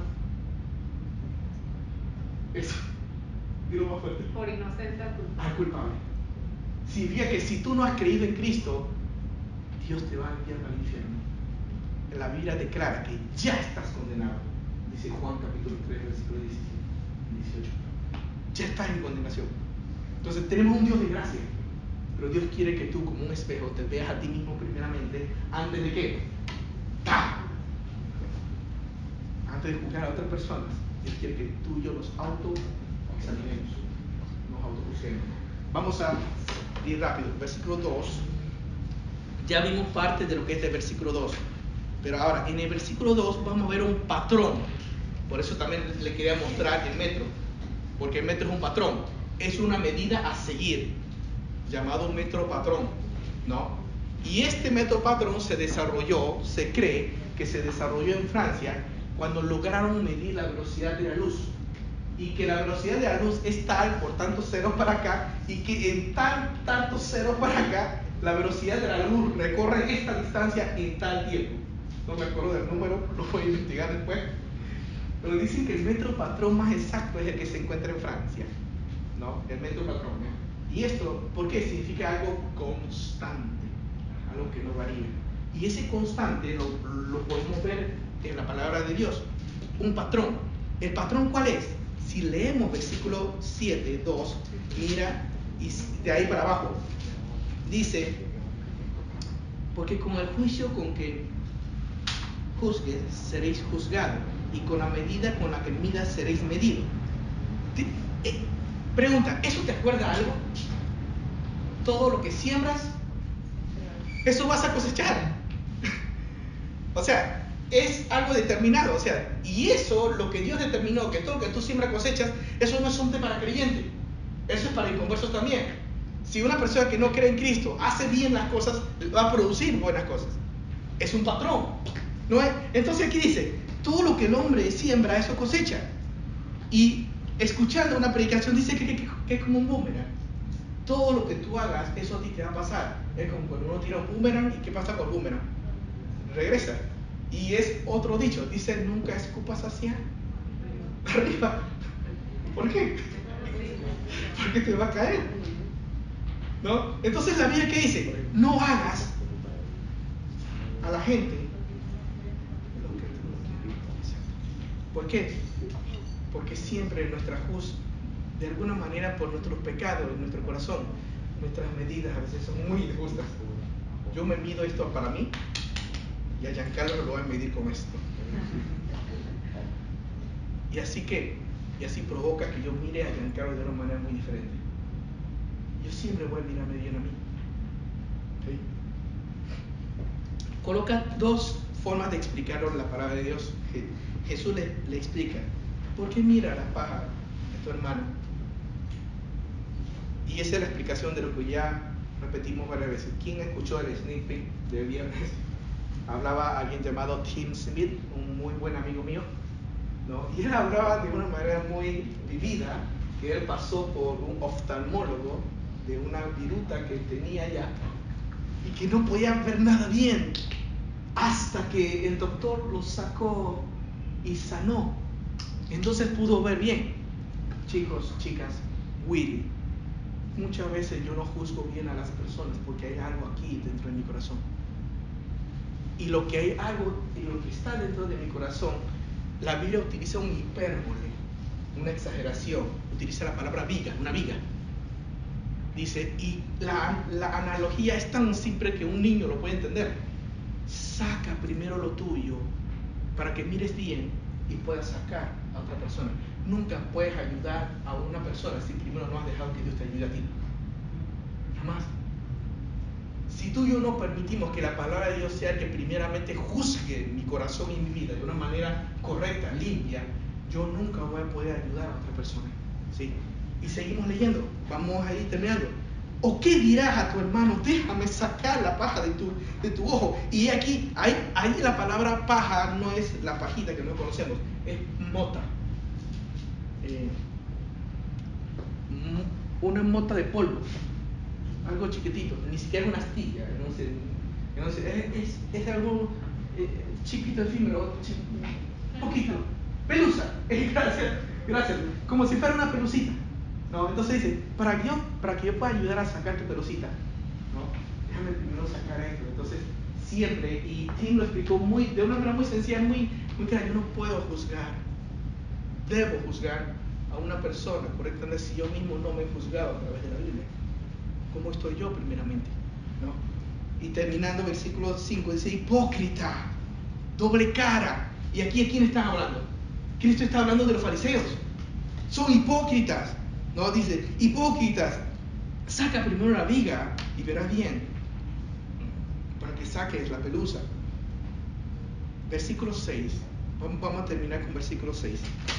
eso. Dilo más fuerte. Por inocencia culpable. Al culpable. Significa que si tú no has creído en Cristo, Dios te va a enviar al infierno. La Biblia declara que ya estás condenado. Dice Juan capítulo tres, versículo dieciocho. Ya estás en condenación. Entonces tenemos un Dios de gracia, Pero Dios quiere que tú, como un espejo, te veas a ti mismo primeramente, antes de que, ¡ta! Antes de juzgar a otras personas, Dios quiere que tú y yo nos auto-examinemos, nos auto-juzguemos. Vamos a ir rápido. Versículo dos. Ya vimos parte de lo que es el versículo dos. Pero ahora, en el versículo dos vamos a ver un patrón. Por eso también le quería mostrar el metro. Porque el metro es un patrón. Es una medida a seguir, llamado metro patrón, ¿no? Y este metro patrón se desarrolló, se cree que se desarrolló en Francia cuando lograron medir la velocidad de la luz. Y que la velocidad de la luz es tal por tantos ceros para acá, y que en tal, tantos ceros para acá, la velocidad de la luz recorre esta distancia en tal tiempo. No me acuerdo del número, lo voy a investigar después. Pero dicen que el metro patrón más exacto es el que se encuentra en Francia, ¿no? El metro patrón, ¿no? Y esto, ¿por qué? Significa algo constante, algo que no varía. Y ese constante lo, lo podemos ver en la palabra de Dios, un patrón. ¿El patrón cuál es? Si leemos versículo siete, dos, mira, y de ahí para abajo, dice, porque con el juicio con que juzgues seréis juzgados, y con la medida con la que midas seréis medidos. Eh, pregunta, ¿eso te acuerda algo? Todo lo que siembras, eso vas a cosechar. O sea, es algo determinado. O sea, y eso, lo que Dios determinó, que todo lo que tú siembras cosechas, eso no es un tema para creyente. Eso es para inconversos también. Si una persona que no cree en Cristo hace bien las cosas, va a producir buenas cosas. Es un patrón, ¿no es? Entonces aquí dice, todo lo que el hombre siembra, eso cosecha. Y escuchando una predicación dice que, que, que es como un boomerang. Todo lo que tú hagas, eso a ti te va a pasar. Es como cuando uno tira un boomerang, ¿y qué pasa con el boomerang? Regresa. Y es otro dicho, dice, nunca escupas hacia arriba. ¿Por qué? Porque te va a caer, ¿no? Entonces la Biblia, ¿qué dice? No hagas a la gente lo que tú no quieres. ¿Por qué? Porque siempre nuestra juz, de alguna manera, por nuestros pecados en nuestro corazón, nuestras medidas a veces son muy injustas. Yo me mido esto para mí y a Giancarlo lo voy a medir con esto. Y así que, y así provoca que yo mire a Giancarlo de una manera muy diferente. Yo siempre voy a mirarme bien a mí. ¿Sí? Coloca dos formas de explicarlo en la palabra de Dios. Jesús le, le explica, ¿por qué mira la paja de tu hermano? Y esa es la explicación de lo que ya repetimos varias veces. ¿Quién escuchó el sneak peek de viernes? Hablaba alguien llamado Tim Smith, un muy buen amigo mío, ¿no? Y él hablaba de una manera muy vivida, que él pasó por un oftalmólogo de una viruta que tenía ya y que no podía ver nada bien, hasta que el doctor lo sacó y sanó. Entonces pudo ver bien. Chicos, chicas, Willy, muchas veces yo no juzgo bien a las personas porque hay algo aquí dentro de mi corazón. Y lo que hay algo, y lo que está dentro de mi corazón, la Biblia utiliza un hipérbole, una exageración, utiliza la palabra viga, una viga. Dice, y la, la analogía es tan simple que un niño lo puede entender. Saca primero lo tuyo para que mires bien y puedas sacar a otra persona. Nunca puedes ayudar a una persona si primero no has dejado que Dios te ayude a ti. Jamás. Si tú y yo no permitimos que la palabra de Dios sea el que primeramente juzgue mi corazón y mi vida de una manera correcta, limpia, yo nunca voy a poder ayudar a otra persona. ¿Sí? Y seguimos leyendo, vamos a ir terminando. ¿O qué dirás a tu hermano? Déjame sacar la paja de tu, de tu ojo. Y aquí, ahí, ahí la palabra paja no es la pajita que no conocemos, es mota. Eh, una mota de polvo, algo chiquitito, ni siquiera una astilla, no sé, no sé, es, es, es algo eh, chiquito, efímero, un poquito, pelusa, eh, gracias, gracias, como si fuera una pelucita. ¿No? Entonces dice, para que, yo, para que yo pueda ayudar a sacar tu pelucita, ¿no? Déjame primero sacar esto. Entonces, siempre, y Tim lo explicó muy, de una manera muy sencilla, muy, muy clara, yo no puedo juzgar, debo juzgar a una persona correctamente si yo mismo no me he juzgado a través de la Biblia. ¿Cómo estoy yo primeramente? ¿No? Y terminando versículo cinco, dice, hipócrita, doble cara. ¿Y aquí a quién están hablando? Cristo está hablando de los fariseos. Son hipócritas, ¿no? Dice, hipócritas, saca primero la viga y verás bien, para que saques la pelusa. Versículo seis, vamos a terminar con versículo seis.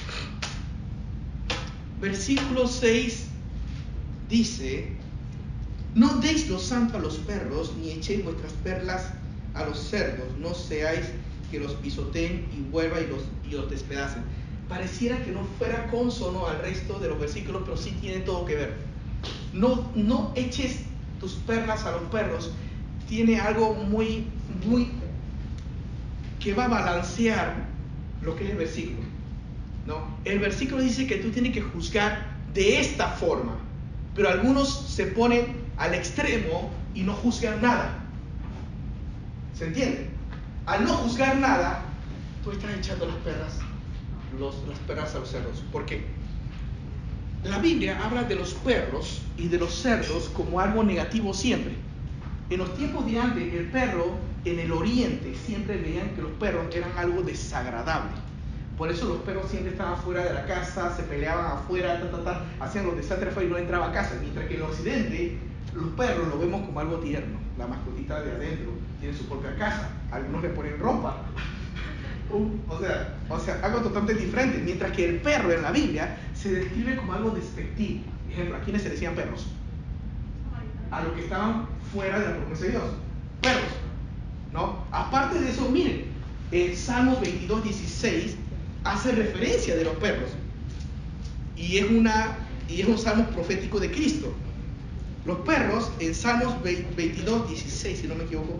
Versículo seis dice, no deis lo santo a los perros, ni echéis vuestras perlas a los cerdos, no seáis que los pisoteen y vuelvan y los, y los despedacen. Pareciera que no fuera consono al resto de los versículos, pero sí tiene todo que ver. No, no eches tus perlas a los perros, tiene algo muy, muy, que va a balancear lo que es el versículo, ¿no? El versículo dice que tú tienes que juzgar de esta forma, pero algunos se ponen al extremo y no juzgan nada. ¿Se entiende? Al no juzgar nada, tú estás echando las perras, los, las perras a los cerdos. ¿Por qué? La Biblia habla de los perros y de los cerdos como algo negativo siempre. En los tiempos de antes, el perro en el oriente siempre veían que los perros eran algo desagradable. Por eso los perros siempre estaban fuera de la casa, se peleaban afuera, ta, ta, ta, hacían los desastres afuera y no entraban a casa. Mientras que en el occidente, los perros los vemos como algo tierno. La mascotita de adentro tiene su propia casa. Algunos le ponen ropa. Uh, o, sea, o sea, algo totalmente diferente. Mientras que el perro en la Biblia se describe como algo despectivo. Ejemplo, ¿a quiénes se decían perros? A los que estaban fuera de la promesa de Dios. Perros, ¿no? Aparte de eso, miren, el Salmos veintidós, dieciséis hace referencia de los perros. Y es, una, y es un salmo profético de Cristo. Los perros, en Salmos veintidós, dieciséis, si no me equivoco.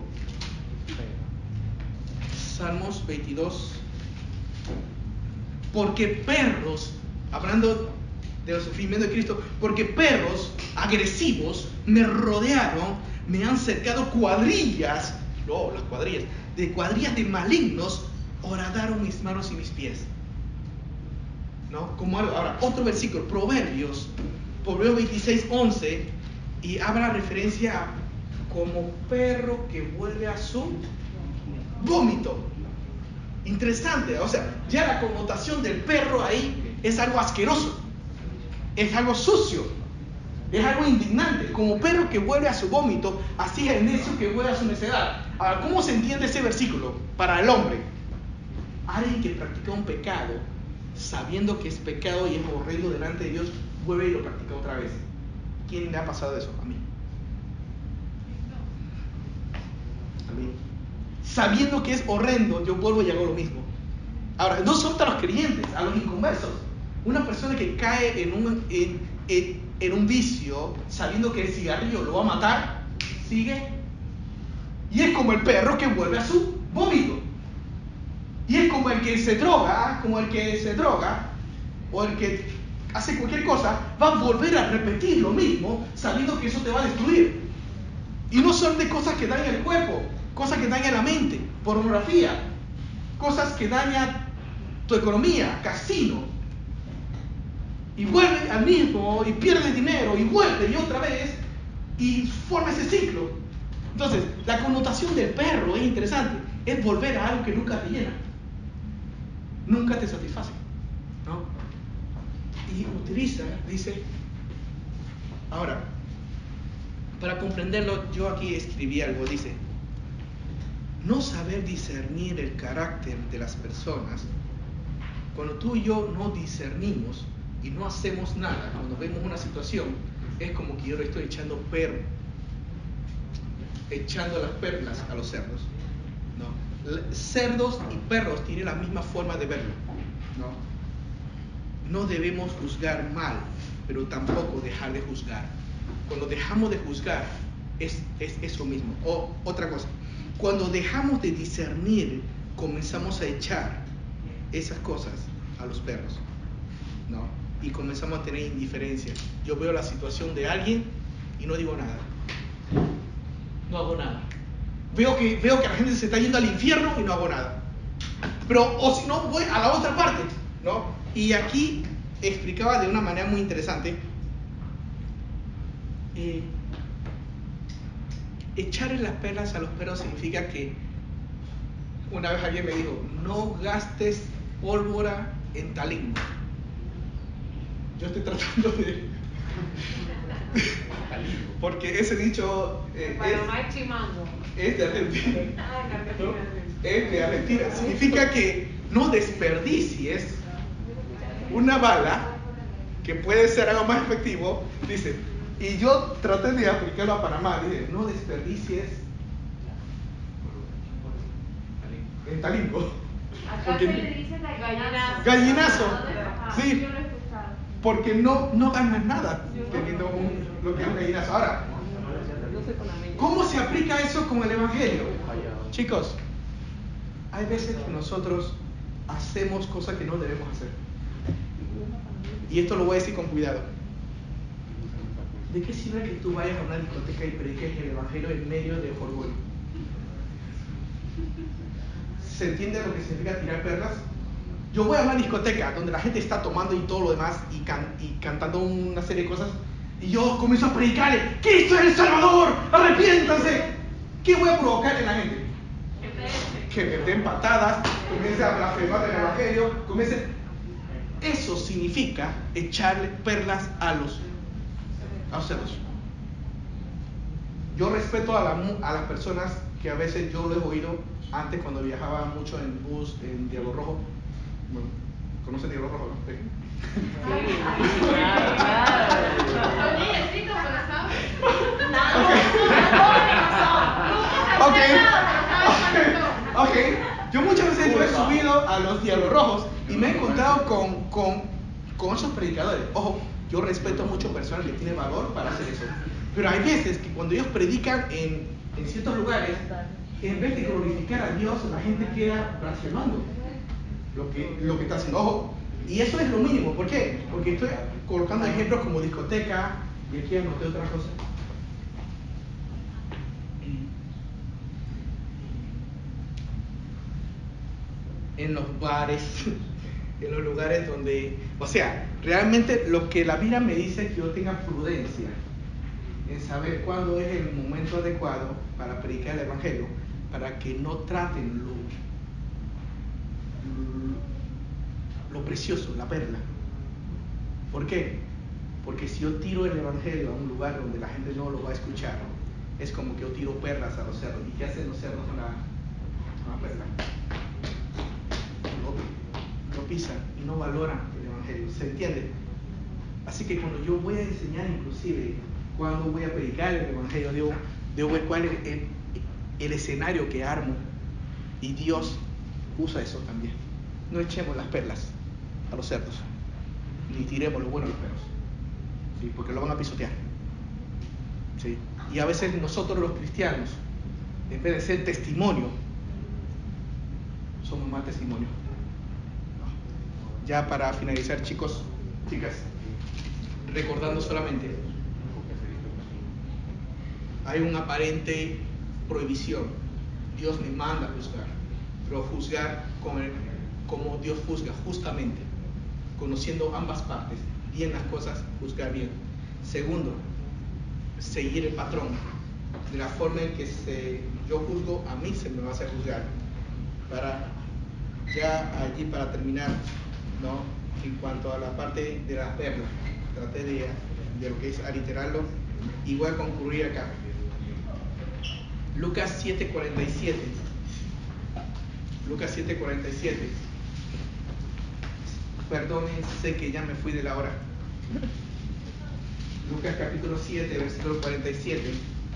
Salmos veintidós. Porque perros, hablando de los sufrimientos de Cristo, porque perros agresivos me rodearon, me han cercado cuadrillas, no, las cuadrillas, de cuadrillas de malignos, horadaron mis manos y mis pies. ¿No? Como algo. Ahora, otro versículo, Proverbios, Proverbios veintiséis, once, y habla referencia a como perro que vuelve a su vómito. Interesante, o sea, ya la connotación del perro ahí es algo asqueroso, es algo sucio, es algo indignante. Como perro que vuelve a su vómito, así es el necio que vuelve a su necedad. Ahora, ¿cómo se entiende ese versículo para el hombre? Alguien que practica un pecado, sabiendo que es pecado y es horrendo delante de Dios, vuelve y lo practica otra vez. ¿Quién le ha pasado eso? A mí. A mí. Sabiendo que es horrendo, yo vuelvo y hago lo mismo. Ahora, no son a los creyentes, a los inconversos. Una persona que cae en un, en, en, en un vicio, sabiendo que el cigarrillo lo va a matar, sigue. Y es como el perro que vuelve a su vómito. Y es como el que se droga, como el que se droga, o el que hace cualquier cosa, va a volver a repetir lo mismo, sabiendo que eso te va a destruir. Y no son de cosas que dañan el cuerpo, cosas que dañan la mente, pornografía, cosas que dañan tu economía, casino. Y vuelve al mismo, y pierde dinero, y vuelve, y otra vez, y forma ese ciclo. Entonces, la connotación del perro es interesante, es volver a algo que nunca te llena, nunca te satisface, ¿no? Y utiliza, dice, ahora, para comprenderlo, yo aquí escribí algo, dice, no saber discernir el carácter de las personas. Cuando tú y yo no discernimos y no hacemos nada, cuando vemos una situación, es como que yo le estoy echando perro, echando las perlas a los cerdos, ¿no? Cerdos y perros tienen la misma forma de verlo, ¿no? No debemos juzgar mal, pero tampoco dejar de juzgar. Cuando dejamos de juzgar, es, es eso mismo. O otra cosa, cuando dejamos de discernir, comenzamos a echar esas cosas a los perros, ¿no? Y comenzamos a tener indiferencia. Yo veo la situación de alguien y no digo nada. No hago nada. Veo que, veo que la gente se está yendo al infierno y no hago nada. Pero, o si no, voy a la otra parte, ¿no? Y aquí explicaba de una manera muy interesante. Eh, echarle las perlas a los perros significa que, una vez alguien me dijo, no gastes pólvora en talento. Yo estoy tratando de... porque ese dicho eh, Para Chimango. es, es de Argentina. Ah, en Argentina. ¿No? Es de Argentina. Significa que no desperdicies una bala que puede ser algo más efectivo. Dice, y yo traté de aplicarlo a Panamá. Dice, no desperdicies en talento. Acá Porque- se le dice gallinazo. Gallinazo. Ajá, Sí. yo lo he escuchado. Porque no, no ganas nada teniendo un, lo que es un gallinazo. Ahora, ¿cómo se aplica eso con el Evangelio? Chicos, hay veces que nosotros hacemos cosas que no debemos hacer. Y esto lo voy a decir con cuidado. ¿De qué sirve que tú vayas a una discoteca y prediques el Evangelio en medio de jolgorio? ¿Se entiende lo que significa tirar perlas? Yo voy a una discoteca donde la gente está tomando y todo lo demás y, can, y cantando una serie de cosas y yo comienzo a predicarle, ¡Cristo es el Salvador! ¡Arrepiéntanse! ¿Qué voy a provocar en la gente? Que me den patadas, comience a blasfemar el Evangelio, comience... Eso significa echarle perlas a los, a los cerdos. Yo respeto a, la, a las personas que a veces yo lo he oído antes cuando viajaba mucho en bus, en Diablo Rojo. Bueno, ¿conocen Diablo Rojo, no? Sí. Son niñecitos, pero sabes. Ok, ok. Yo muchas veces yo he subido a los Diablos Rojos y me he encontrado con, con, con esos predicadores. Ojo, yo respeto mucho personas que tienen valor para hacer eso. Pero hay veces que cuando ellos predican en, en ciertos lugares, en vez de glorificar a Dios, la gente queda blasfemando lo que, lo que está haciendo. Ojo, y eso es lo mínimo. ¿Por qué? Porque estoy colocando ejemplos como discoteca y aquí anoté otra cosa. En los bares, en los lugares donde, o sea, realmente lo que la Biblia me dice es que yo tenga prudencia en saber cuándo es el momento adecuado para predicar el Evangelio, para que no traten lo, lo precioso, la perla. ¿Por qué? Porque si yo tiro el Evangelio a un lugar donde la gente no lo va a escuchar, es como que yo tiro perlas a los cerdos. ¿Y qué hacen los cerdos con la, con la perla? Lo, lo pisan y no valoran el Evangelio. ¿Se entiende? Así que cuando yo voy a enseñar, inclusive, cuando voy a predicar el Evangelio, debo, debo ver cuál es el, el escenario que armo. Y Dios usa eso también. No echemos las perlas a los cerdos, ni tiremos lo bueno a los perros, ¿sí? Porque lo van a pisotear, ¿sí? Y a veces nosotros los cristianos, en vez de ser testimonio, somos más testimonio. Ya para finalizar, chicos, chicas, recordando solamente, hay una aparente prohibición. Dios me manda a juzgar, pero juzgar con el, como Dios juzga, justamente, conociendo ambas partes, bien las cosas, juzgar bien. Segundo, seguir el patrón. De la forma en que se, yo juzgo, a mí se me va a hacer juzgar. Para ya allí para terminar, ¿no? En cuanto a la parte de las perlas, traté de, de lo que es aliterarlo y voy a concluir acá. Lucas siete cuarenta y siete. Lucas siete cuarenta y siete. Perdonen, sé que ya me fui de la hora. Lucas capítulo siete, versículo cuarenta y siete.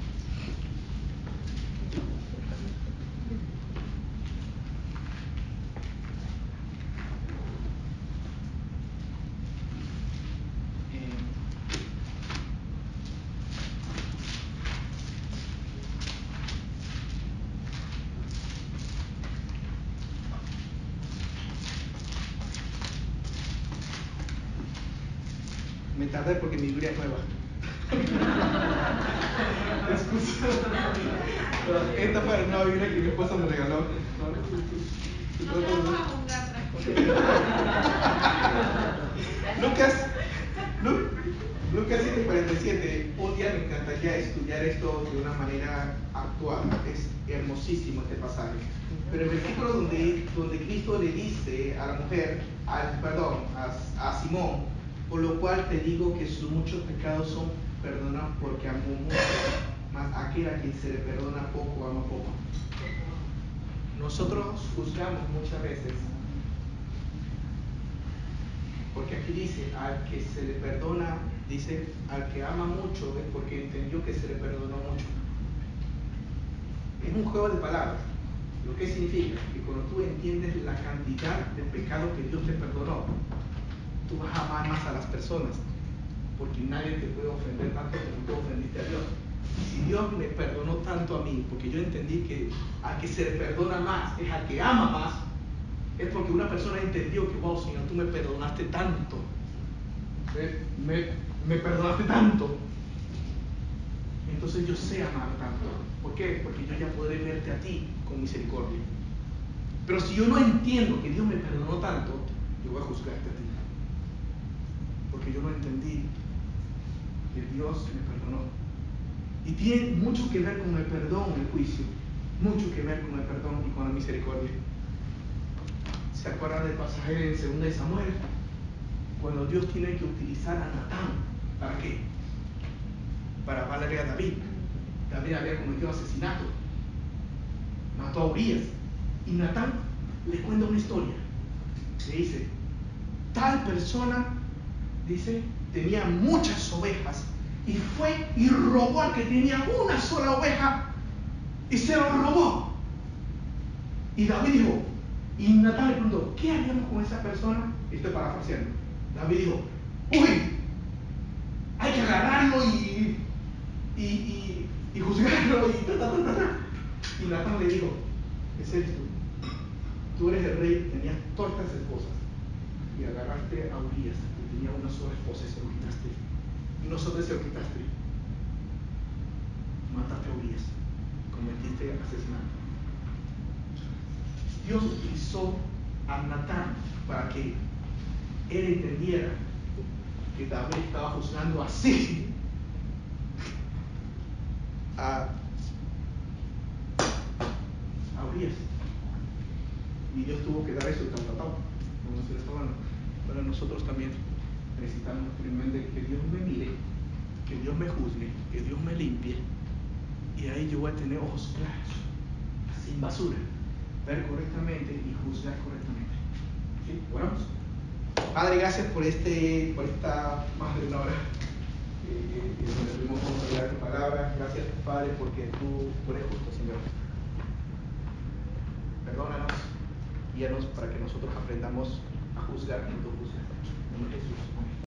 Me tardé porque mi Biblia es nueva. Excusa. Esta fue la nueva Biblia que mi esposa me regaló. No te vamos a juzgar, tranquilo. Lucas, Lu- Lucas siete cuarenta y siete, un día me encantaría estudiar esto de una manera actual, es hermosísimo este pasaje. Pero el versículo donde, donde Cristo le dice a la mujer, al, perdón, a, a Simón, por lo cual te digo que sus muchos pecados son perdonados porque amó mucho, mas aquel a quien se le perdona poco, ama poco. Nosotros juzgamos muchas veces, porque aquí dice, al que se le perdona, dice, al que ama mucho, es porque entendió que se le perdonó mucho. Es un juego de palabras. ¿Lo que significa? Que cuando tú entiendes la cantidad de pecado que Dios te perdonó, tú vas a amar más a las personas, porque nadie te puede ofender tanto como tú ofendiste a Dios. Si Dios me perdonó tanto a mí, porque yo entendí que al que se le perdona más es al que ama más, es porque una persona entendió que, wow, Señor, tú me perdonaste tanto. Me, me, me perdonaste tanto. Entonces yo sé amar tanto. ¿Por qué? Porque yo ya podré verte a ti con misericordia. Pero si yo no entiendo que Dios me perdonó tanto, yo voy a juzgarte a ti. Porque yo no entendí que Dios me perdonó. Y tiene mucho que ver con el perdón, el juicio. Mucho que ver con el perdón y con la misericordia. ¿Se acuerdan del pasaje en segunda de Samuel? Cuando Dios tiene que utilizar a Natán. ¿Para qué? Para valerle a David. David había cometido asesinato. Mató a Urias. Y Natán le cuenta una historia. Le dice, tal persona, dice, tenía muchas ovejas y fue y robó al que tenía una sola oveja y se lo robó. Y David dijo, y Natán le preguntó, ¿qué haríamos con esa persona? Estoy parafraseando. David dijo, uy, hay que agarrarlo y, y, y, y juzgarlo y ta, ta, ta, ta, ta. Y Natán le dijo, ese eres tú. Tú eres el rey, tenías todas estas esposas y agarraste a Urias, que tenía una sola esposa y se lo quitaste. Y nosotros se lo quitaste. Mataste a Urias, cometiste asesinato. Dios utilizó a Natán para que él entendiera que David estaba juzgando así a, a Urias. Y Dios tuvo que dar eso de tratado, como se lo estaban. Pero nosotros también necesitamos primeramente que Dios me mire, que Dios me juzgue, que Dios me limpie. Y ahí yo voy a tener ojos claros, sin basura, ver correctamente y juzgar correctamente. ¿Sí? Bueno, Padre, gracias por este, por esta más de una hora eh, que donde pudimos considerar tu palabra. Gracias, Padre, porque tú, tú eres justo, Señor. Perdónanos, guíanos para que nosotros aprendamos a juzgar como tú juzgas. En Jesús. Amén.